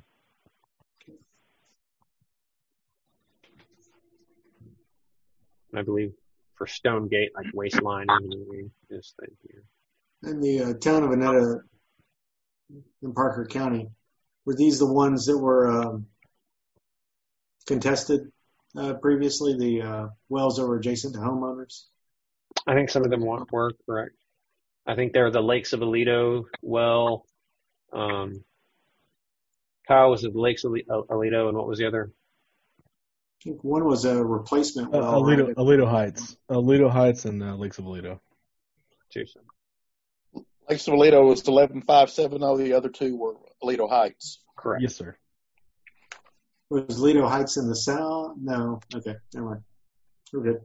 I believe for Stonegate, like Wasteline Engineering is the engineer. And the uh, town of Veneta in Parker County, were these the ones that were um, contested uh, previously, the uh, wells that were adjacent to homeowners? I think some of them were correct. I think they're the Lakes of Aledo well. Um, Kyle, was it the Lakes of Aledo, and what was the other? I think one was a replacement well. Uh, Aledo, right? Aledo Heights. Aledo Heights and uh, Lakes of Aledo. Tucson. Lakes of Aledo was eleven five seven zero. The other two were Aledo Heights. Correct. Yes, sir. Was Aledo Heights in the south? No. Okay, never mind. We're good.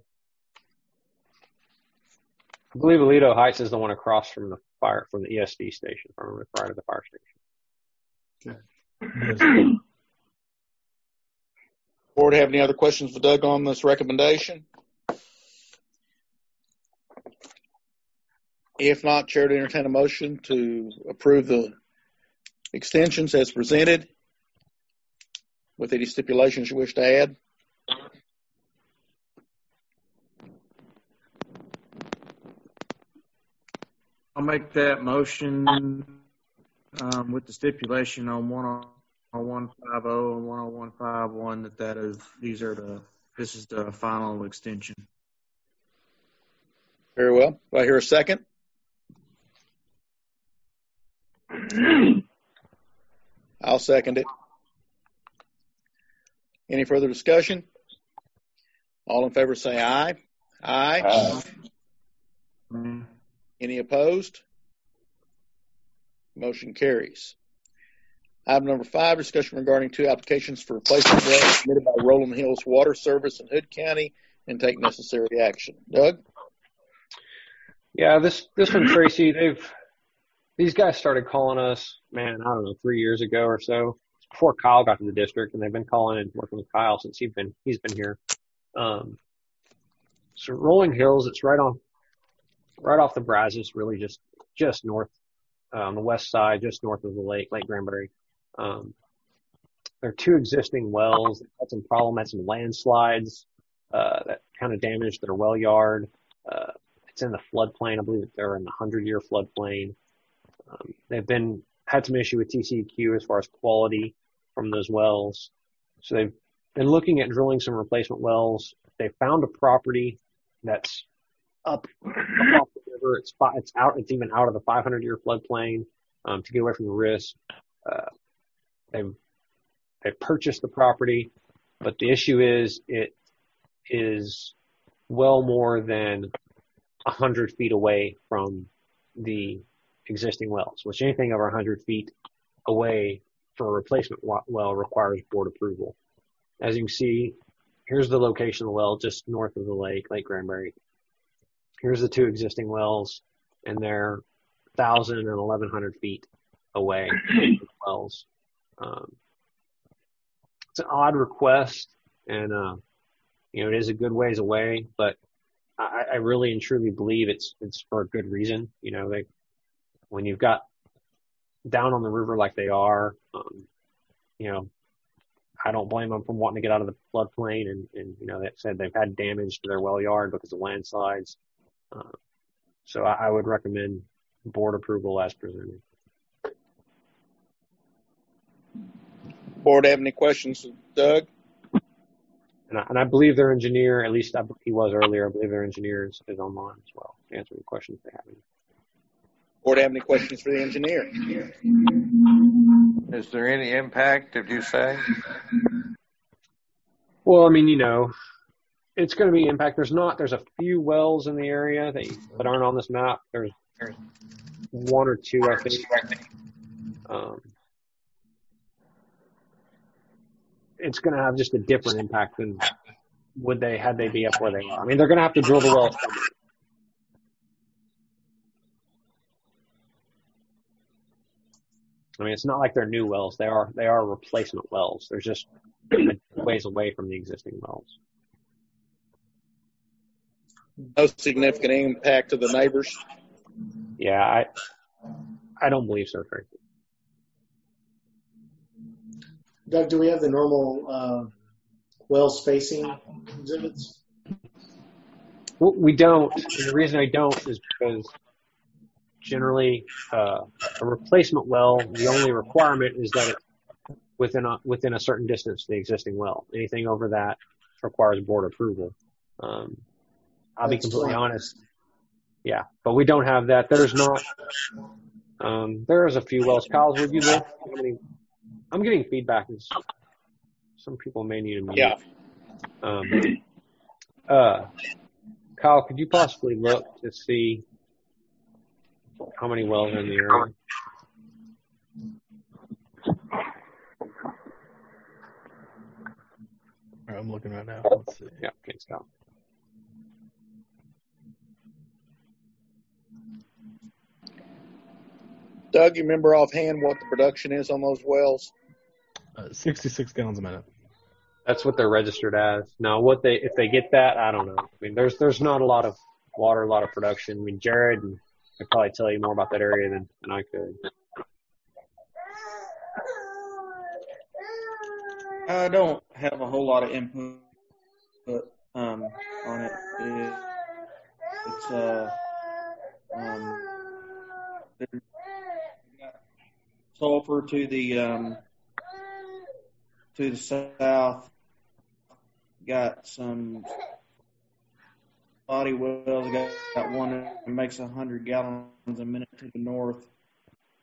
I believe Aledo Heights is the one across from the fire, from the E S D station, if I remember, prior to the fire station. Okay. Board have any other questions for Doug on this recommendation? If not, Chair to entertain a motion to approve the extensions as presented with any stipulations you wish to add. I'll make that motion um, with the stipulation on one oh one fifty and one oh one fifty-one that that is these are the this is the final extension. Very well. Do I hear a second? I'll second it. Any further discussion? All in favor say aye. Aye. Aye. Mm. Any opposed? Motion carries. Item number five, discussion regarding two applications for replacement wells submitted by Rolling Hills Water Service in Hood County and take necessary action. Doug? Yeah, this this one, Tracy, they've these guys started calling us, man, I don't know, three years ago or so, before Kyle got to the district, and they've been calling and working with Kyle since he's been he's been here. Um, so Rolling Hills, it's right on, right off the Brazos, really just just north uh, on the west side, just north of the lake, Lake Granbury. Um, there are two existing wells that had some problem, had some landslides uh, that kind of damaged their well yard. Uh, it's in the floodplain. I believe that they're in the hundred-year floodplain. Um, they've been had some issue with T C Q as far as quality from those wells. So they've been looking at drilling some replacement wells. They found a property that's up, up off the river. It's it's out. It's even out of the five hundred year floodplain um, to get away from the risk. Uh, they've they purchased the property, but the issue is it is well more than a hundred feet away from the existing wells, which anything over a hundred feet away for a replacement well requires board approval. As you can see, here's the location of the well just north of the lake, Lake Granbury. Here's the two existing wells, and they're one thousand and eleven hundred feet away from the wells. Um, it's an odd request, and uh, you know it is a good ways away, but I, I really and truly believe it's it's for a good reason. You know, they when you've got down on the river like they are, um, you know, I don't blame them for wanting to get out of the floodplain, and, and you know, that said they've had damage to their well yard because of landslides. Uh, so I, I would recommend board approval as presented. Board have any questions, Doug? And I, and I believe their engineer, at least I, he was earlier, I believe their engineer is, is online as well to answer any questions they have. Board have any questions for the engineer? Is there any impact, did you say? Well, I mean, you know, it's going to be impact. There's not, there's a few wells in the area that, that aren't on this map. There's, there's one or two, I think. Um, it's going to have just a different impact than would they, had they be up where they are. I mean, they're going to have to drill the wells. I mean, it's not like they're new wells. They are they are replacement wells. They're just a ways away from the existing wells. No significant impact to the neighbors? Yeah, I I don't believe so, frankly. Doug, do we have the normal uh, well spacing exhibits? Well, we don't. And the reason I don't is because generally, uh, a replacement well, the only requirement is that it's within a, within a certain distance to the existing well. Anything over that requires board approval. Um, I'll That's be completely fine. honest. Yeah, but we don't have that. There's not. Um, there's a few wells. Kyle's, would you look? How many? I'm getting feedback. Some people may need a mute. Yeah. Um, uh, Kyle, could you possibly look to see how many wells are in the area? I'm looking right now. Let's see. Yeah, okay, Scott. Doug, you remember offhand what the production is on those wells? Uh, sixty-six gallons a minute. That's what they're registered as. Now, what they if they get that, I don't know. I mean, there's there's not a lot of water, a lot of production. I mean, Jared and I'd probably tell you more about that area than, than I could. I don't have a whole lot of input um, on it. it. It's uh, um, there's sulfur to the um, to the south. Got some body wells. Got, got one that makes a hundred gallons a minute to the north.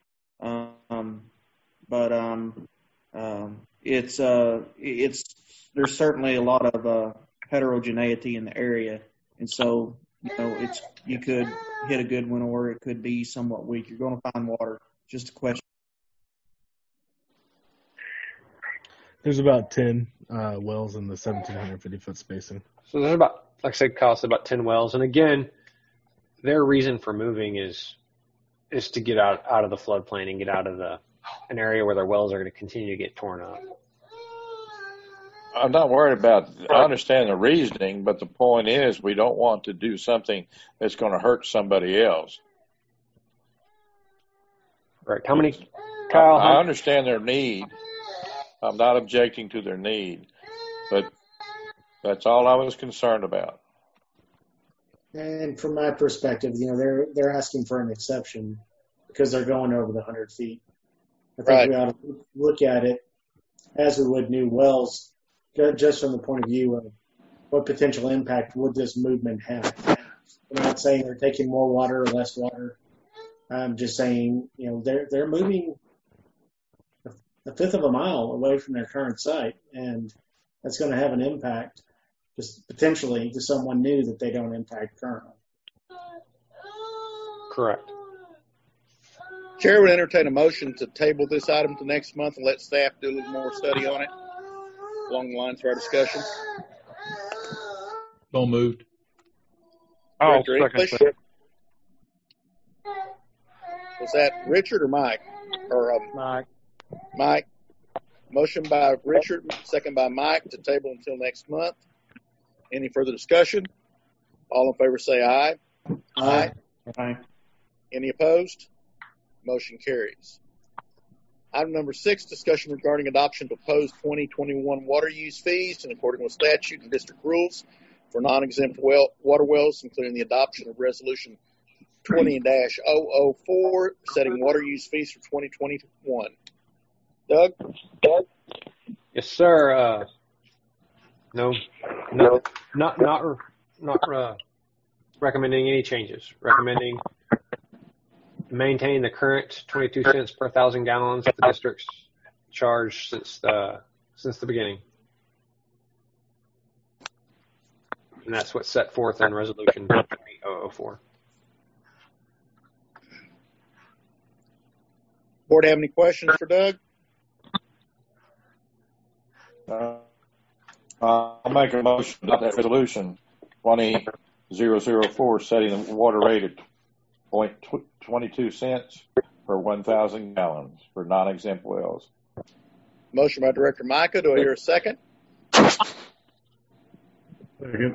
Um, but um, um, it's uh, it's there's certainly a lot of uh, heterogeneity in the area, and so you know it's you could hit a good one or it could be somewhat weak. You're going to find water. Just a question. There's about ten uh, wells in the seventeen fifty foot spacing. So there's about, like I said, cost about ten wells. And again, their reason for moving is is to get out, out of the floodplain and get out of the an area where their wells are going to continue to get torn up. I'm not worried about, I understand the reasoning, but the point is we don't want to do something that's going to hurt somebody else. Right. How many, Kyle? I, I understand their need. I'm not objecting to their need, but that's all I was concerned about. And from my perspective, you know, they're they're asking for an exception because they're going over the one hundred feet. I think Right. we ought to look at it as we would new wells, ju- just from the point of view of what potential impact would this movement have. I'm not saying they're taking more water or less water. I'm just saying, you know, they're they're moving a fifth of a mile away from their current site, and that's going to have an impact, just potentially to someone new that they don't impact currently. Correct. Chair would entertain a motion to table this item to next month and let staff do a little more study on it along the lines of our discussion. So moved. Oh, Director English? Was that Richard or Mike? Or um, Mike. Mike. Motion by Richard, second by Mike to table until next month. Any further discussion? All in favor say aye. Aye. Aye. Any opposed? Motion carries. Item number six, discussion regarding adoption of proposed twenty twenty-one water use fees in accordance with statute and district rules for non-exempt well, water wells, including the adoption of resolution twenty dash oh oh four, setting water use fees for twenty twenty-one. Doug? Doug? Yes, sir. Uh, no, no, not not not uh, recommending any changes. Recommending maintain the current twenty-two cents per thousand gallons that the district's charged since the since the beginning, and that's what's set forth in resolution twenty oh oh four. Board have any questions for Doug? Uh, I'll make a motion about that resolution twenty oh oh four, setting the water rate at point twenty-two cents per one thousand gallons for non-exempt wells. Motion by Director Micah. Do I hear a second? Second.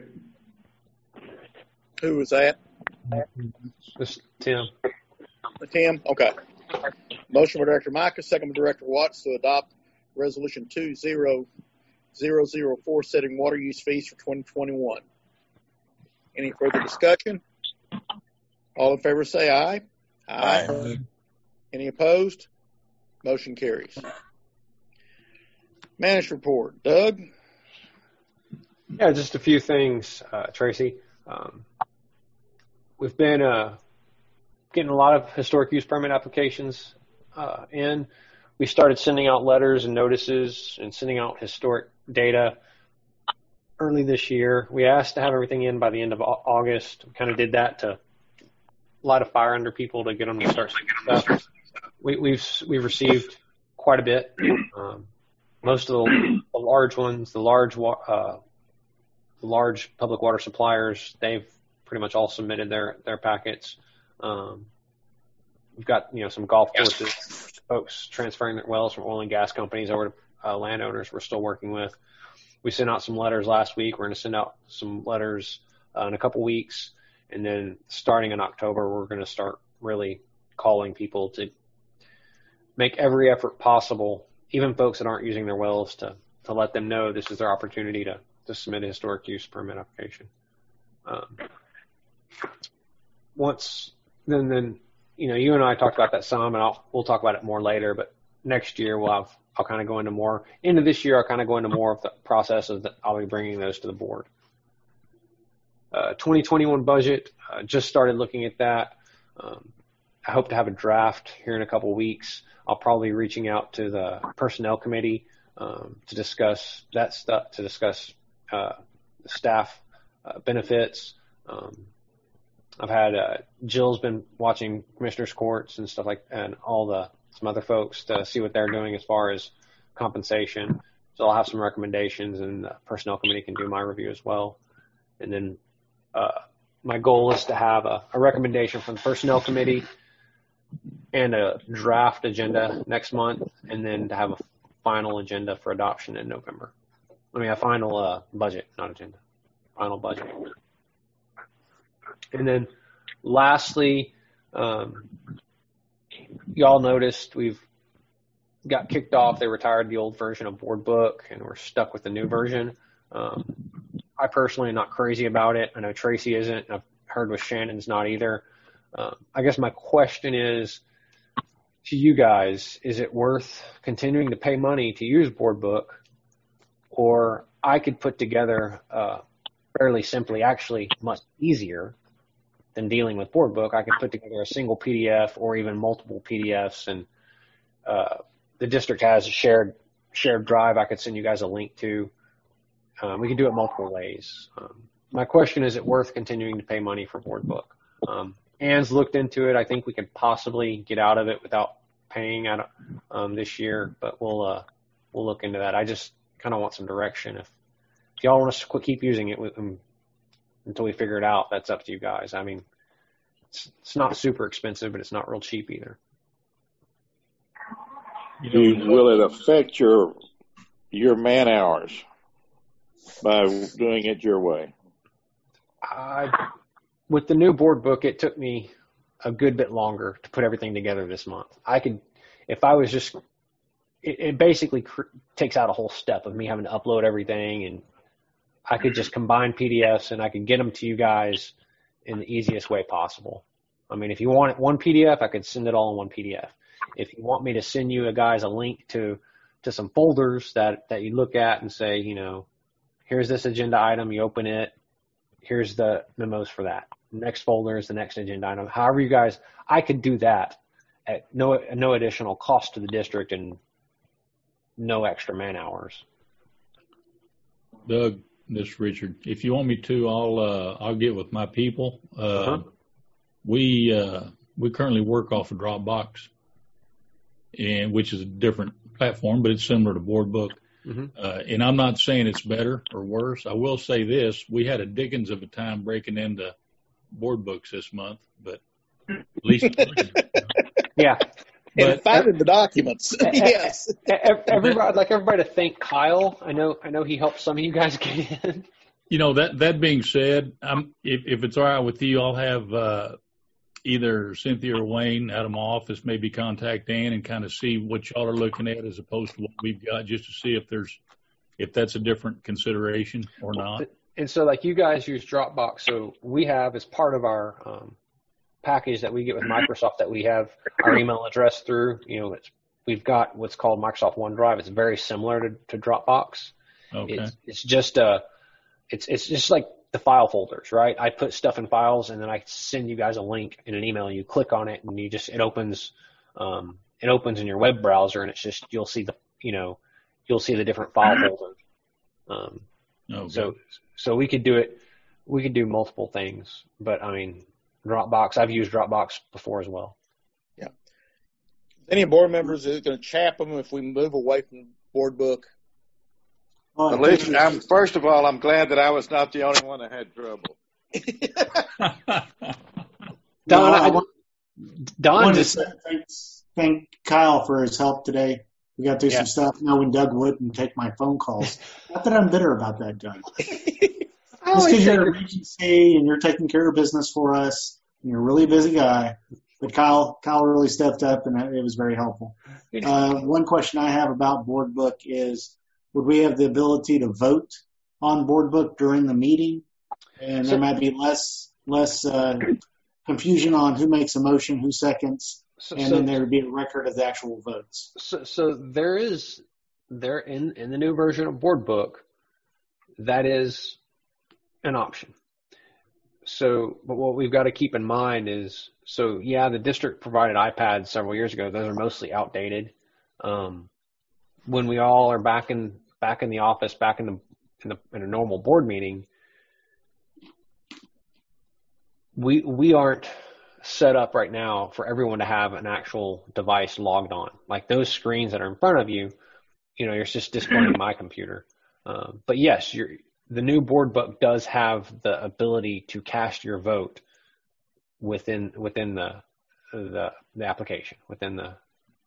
Who was that? This Tim. Tim? Okay. Motion by Director Micah, second by Director Watts to adopt resolution two zero zero zero four, setting water use fees for twenty twenty-one. Any further discussion? All in favor say aye. Aye. Aye. Any opposed? Motion carries. Managed report. Doug? Yeah, just a few things, uh, Tracy. Um, we've been uh, getting a lot of historic use permit applications uh, in. We started sending out letters and notices and sending out historic data early this year. We asked to have everything in by the end of August. We kind of did that to light a fire under people to get them to start stuff. We, we've we've received quite a bit. Um, most of the, the large ones, the large uh, the large public water suppliers, they've pretty much all submitted their their packets. Um, we've got you know some golf courses, folks transferring their wells from oil and gas companies over to uh, landowners we're still working with. We sent out some letters last week. We're going to send out some letters uh, in a couple weeks. And then starting in October, we're going to start really calling people to make every effort possible, even folks that aren't using their wells, to, to let them know this is their opportunity to, to submit a historic use permit application. Um, once, then, then, you know, you and I talked about that some, and I'll, we'll talk about it more later, but next year we'll have, I'll kind of go into more, into this year, I'll kind of go into more of the process of that. I'll be bringing those to the board. Uh, twenty twenty-one budget, uh, just started looking at that. Um, I hope to have a draft here in a couple weeks. I'll probably be reaching out to the personnel committee um, to discuss that stuff, to discuss uh, the staff uh, benefits. Um, I've had uh, Jill's been watching commissioners' courts and stuff like, and all the some other folks to see what they're doing as far as compensation. So I'll have some recommendations, and the personnel committee can do my review as well. And then uh, my goal is to have a, a recommendation from the personnel committee and a draft agenda next month, and then to have a final agenda for adoption in November. I mean, a final uh, budget, not agenda, final budget. And then lastly, um, y'all noticed we've got kicked off. They retired the old version of Board Book, and we're stuck with the new version. Um, I personally am not crazy about it. I know Tracy isn't. I've heard with Shannon's not either. Um, I guess my question is to you guys, is it worth continuing to pay money to use Board Book? Or I could put together uh, fairly simply, actually much easier than dealing with Board Book. I could put together a single P D F or even multiple P D Fs, and uh, the district has a shared shared drive I could send you guys a link to. Um, we can do it multiple ways. Um, my question is, is it worth continuing to pay money for Board Book? Um, Ann's looked into it. I think we could possibly get out of it without paying out um, this year, but we'll uh, we'll look into that. I just kind of want some direction. If, if y'all want us to keep using it with, um, until we figure it out, that's up to you guys. I mean, it's, it's not super expensive, but it's not real cheap either. You, will it affect your your man hours by doing it your way? I, with the new Board Book, it took me a good bit longer to put everything together this month. I could, if I was just, it, it basically cr- takes out a whole step of me having to upload everything, and I could just combine P D Fs and I could get them to you guys in the easiest way possible. I mean, if you want one P D F, I could send it all in one P D F. If you want me to send you guys a link to, to some folders that, that you look at and say, you know, here's this agenda item, you open it, here's the memos for that. Next folder is the next agenda item. However you guys, I could do that at no, no additional cost to the district and no extra man hours. Doug, this is Richard. If you want me to, I'll, uh, I'll get with my people. Uh, uh-huh. we, uh, we currently work off of Dropbox, and which is a different platform, but it's similar to Board Book. Mm-hmm. Uh, and I'm not saying it's better or worse. I will say this: we had a dickens of a time breaking into Board Books this month, but at least yeah. But, and finding the documents, yes. Everybody, I'd like everybody to thank Kyle. I know, I know he helped some of you guys get in. You know, that that being said, I'm, if if it's all right with you, I'll have uh, either Cynthia or Wayne out of my office maybe contact Dan and kind of see what y'all are looking at as opposed to what we've got, just to see if there's if that's a different consideration or not. And so, like, you guys use Dropbox, so we have as part of our um, package that we get with Microsoft that we have our email address through. You know, it's, we've got what's called Microsoft OneDrive. It's very similar to, to Dropbox. Okay. It's, it's just a, it's it's just like the file folders, right? I put stuff in files and then I send you guys a link in an email. You click on it and you just it opens, um, it opens in your web browser, and it's just you'll see the you know you'll see the different file folders. Um, okay. So so we could do it. We could do multiple things, but I mean. Dropbox. I've used Dropbox before as well. Yeah. Any board members is going to chap them if we move away from Board Book? Oh, At least, I'm, first of all, I'm glad that I was not the only one that had trouble. Don, I, I, Don wanted just to thank, thank Kyle for his help today. We got through yeah. some stuff knowing Doug wouldn't take my phone calls. Not that I'm bitter about that, Doug. Just because you're an agency and you're taking care of business for us, and you're a really busy guy. But Kyle, Kyle really stepped up, and it was very helpful. Uh, one question I have about Board Book is, would we have the ability to vote on Board Book during the meeting? And there might be less less uh, confusion on who makes a motion, who seconds, so, and so, then there would be a record of the actual votes. So, so there is there in in the new version of Board Book, that is an option. So, but what we've got to keep in mind is, so yeah, the district provided iPads several years ago. Those are mostly outdated. Um, when we all are back in back in the office, back in the in, the, in a normal board meeting, we we aren't set up right now for everyone to have an actual device logged on. Like those screens that are in front of you, you know, you're just displaying my computer. Um, but yes, you're, the new board book does have the ability to cast your vote within within the the, the application, within the.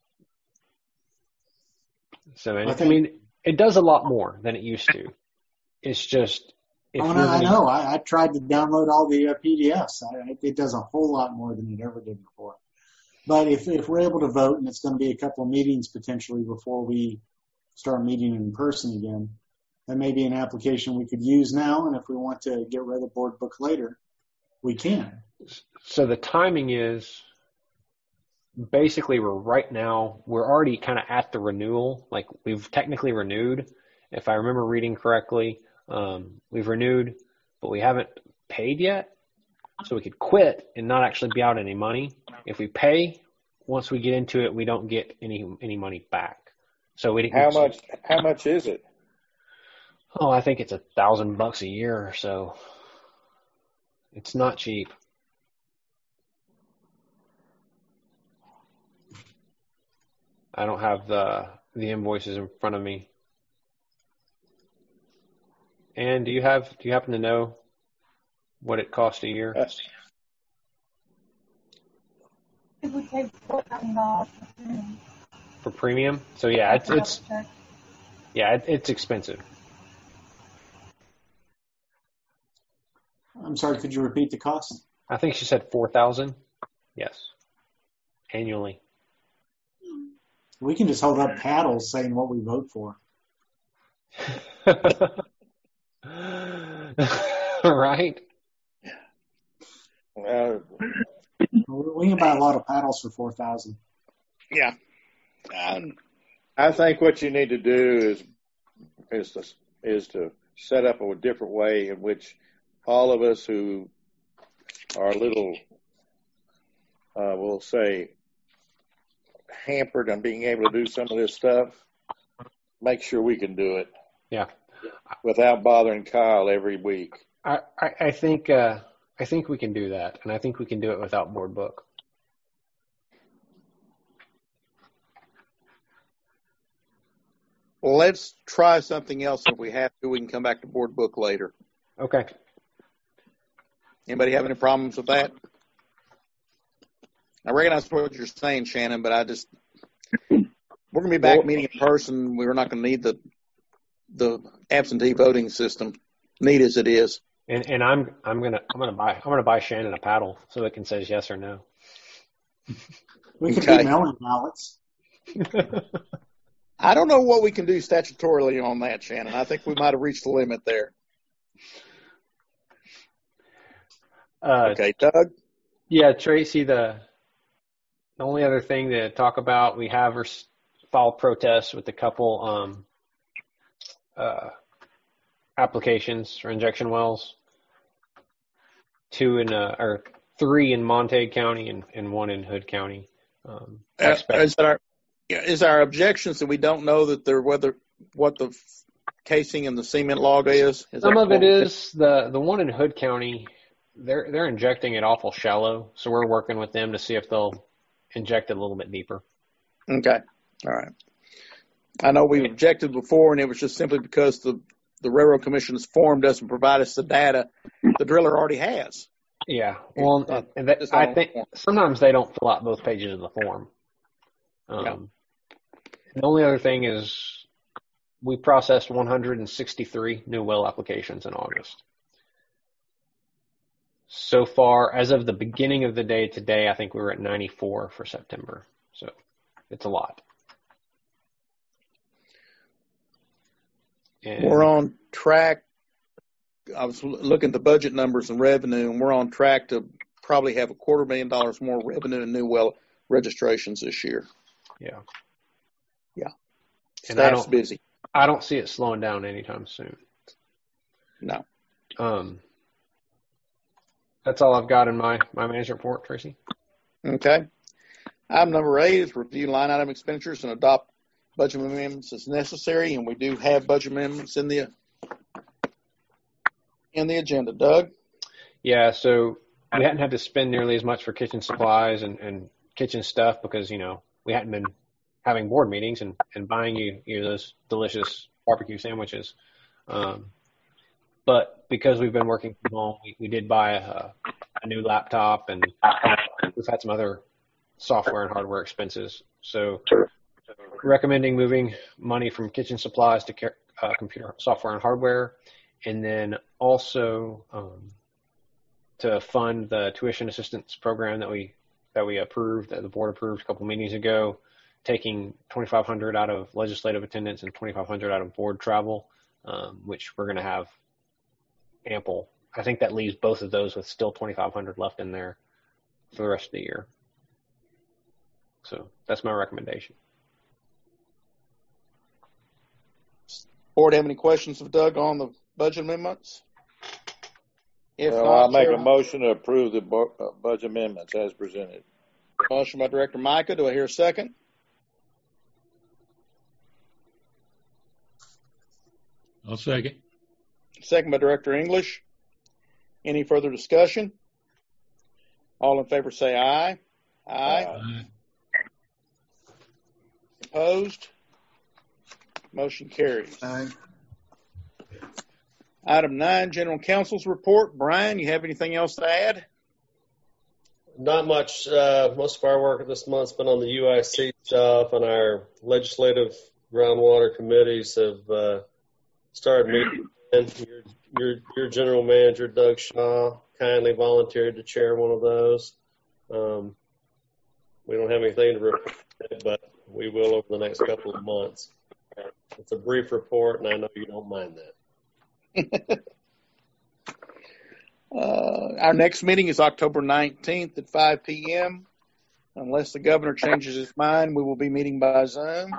So I, I mean, it does a lot more than it used to. It's just. If oh, no, I know. I, I tried to download all the uh, P D Fs. I, it does a whole lot more than it ever did before. But if, if we're able to vote, and it's going to be a couple of meetings potentially before we start meeting in person again, that may be an application we could use now. And if we want to get rid of the board book later, we can. So the timing is basically we're right now, we're already kind of at the renewal. Like we've technically renewed, if I remember reading correctly. Um, we've renewed, but we haven't paid yet. So we could quit and not actually be out any money. If we pay, once we get into it, we don't get any any money back. So we how much? How much is it? Oh, I think it's a thousand bucks a year or so. It's not cheap. I don't have the the invoices in front of me. And do you have do you happen to know what it costs a year? Yes. It would take four thousand dollars for premium. For premium? So yeah, it's it's yeah, it, it's expensive. I'm sorry, could you repeat the cost? I think she said four thousand. Yes, annually. We can just hold up paddles saying what we vote for. Right? Uh, we can buy a lot of paddles for four thousand. Yeah. Um, I think what you need to do is is to, is to set up a different way in which all of us who are a little, uh, we'll say, hampered on being able to do some of this stuff, make sure we can do it. Yeah. Without bothering Kyle every week. I, I, I think uh, I think we can do that, and I think we can do it without board book. Well, let's try something else. If we have to, we can come back to board book later. Okay. Anybody have any problems with that? I recognize what you're saying, Shannon, but I just we're going to be back well, meeting in person. We're not going to need the the absentee voting system, neat as it is. And and I'm I'm gonna I'm gonna buy I'm gonna buy Shannon a paddle so it can say yes or no. We can okay. do mailing ballots. I don't know what we can do statutorily on that, Shannon. I think we might have reached the limit there. Uh, okay, Doug? Yeah, Tracy, the the only other thing to talk about, we have filed protests with a couple um, uh, applications for injection wells, two in uh, or three in Montague County and, and one in Hood County. Um, uh, is, our, is our objections that we don't know that they're whether what the casing and the cement log is? is Some of it is the the one in Hood County. They're they're injecting it awful shallow, so we're working with them to see if they'll inject it a little bit deeper. Okay, all right. I know we objected before, and it was just simply because the the Railroad Commission's form doesn't provide us the data the driller already has. Yeah, well, and, and that, I think sometimes they don't fill out both pages of the form. Um, yeah. The only other thing is we processed one hundred sixty-three new well applications in August. So far, as of the beginning of the day today, I think we were at ninety-four for September. So it's a lot. And we're on track. I was looking at the budget numbers and revenue, and we're on track to probably have a quarter million dollars more revenue in new well registrations this year. Yeah. Yeah. And Staff's I don't, busy. I don't see it slowing down anytime soon. No. Um. That's all I've got in my, my management report, Tracy. Okay. Item number eight is review line item expenditures and adopt budget amendments as necessary, and we do have budget amendments in the in the agenda. Doug? Yeah, so we hadn't had to spend nearly as much for kitchen supplies and, and kitchen stuff because, you know, we hadn't been having board meetings and, and buying you, you know, those delicious barbecue sandwiches. Um, but because we've been working from home, we, we did buy a, a new laptop, and we've had some other software and hardware expenses. So recommending moving money from kitchen supplies to uh, computer software and hardware, and then also um, to fund the tuition assistance program that we that we approved, that the board approved a couple meetings ago, taking twenty-five hundred dollars out of legislative attendance and twenty-five hundred dollars out of board travel, um, which we're going to have ample. I think that leaves both of those with still twenty-five hundred dollars left in there for the rest of the year. So that's my recommendation. Board have any questions of Doug on the budget amendments? If Well, not, I'll make Chair- a motion to approve the bu- uh, budget amendments as presented. Motion by Director Micah. Do I hear a second? I'll second. Second by Director English. Any further discussion? All in favor say aye. Aye. Aye. Opposed? Motion carries. Aye. Item nine, General Counsel's report. Brian, you have anything else to add? Not much. Uh, most of our work this month's been on the U I C stuff, and our legislative groundwater committees have uh, started meeting. And your, your, your general manager, Doug Shaw, kindly volunteered to chair one of those. Um, we don't have anything to report, but we will over the next couple of months. It's a brief report, and I know you don't mind that. Uh, our next meeting is October nineteenth at five p.m. Unless the governor changes his mind, we will be meeting by Zoom.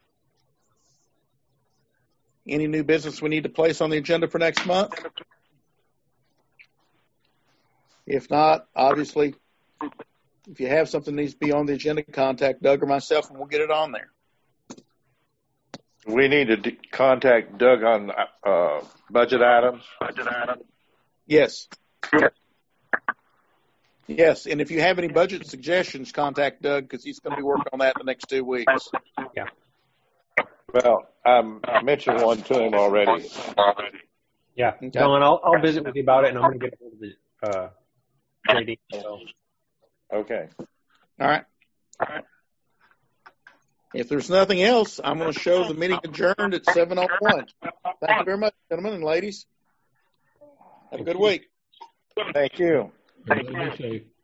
Any new business we need to place on the agenda for next month? If not, obviously, if you have something that needs to be on the agenda, contact Doug or myself, and we'll get it on there. We need to d- contact Doug on uh, budget items. Budget items. Yes. Yes, and if you have any budget suggestions, contact Doug because he's going to be working on that in the next two weeks. Yeah. Well, um, I mentioned one to him already. Yeah. Okay. Don, I'll, I'll visit with you about it, and I'm going to get hold of the uh, J D. So. Okay. All right. All right. If there's nothing else, I'm going to show the meeting adjourned at seven oh one. Thank you very much, gentlemen and ladies. Have a good week. Thank you. Everybody be safe.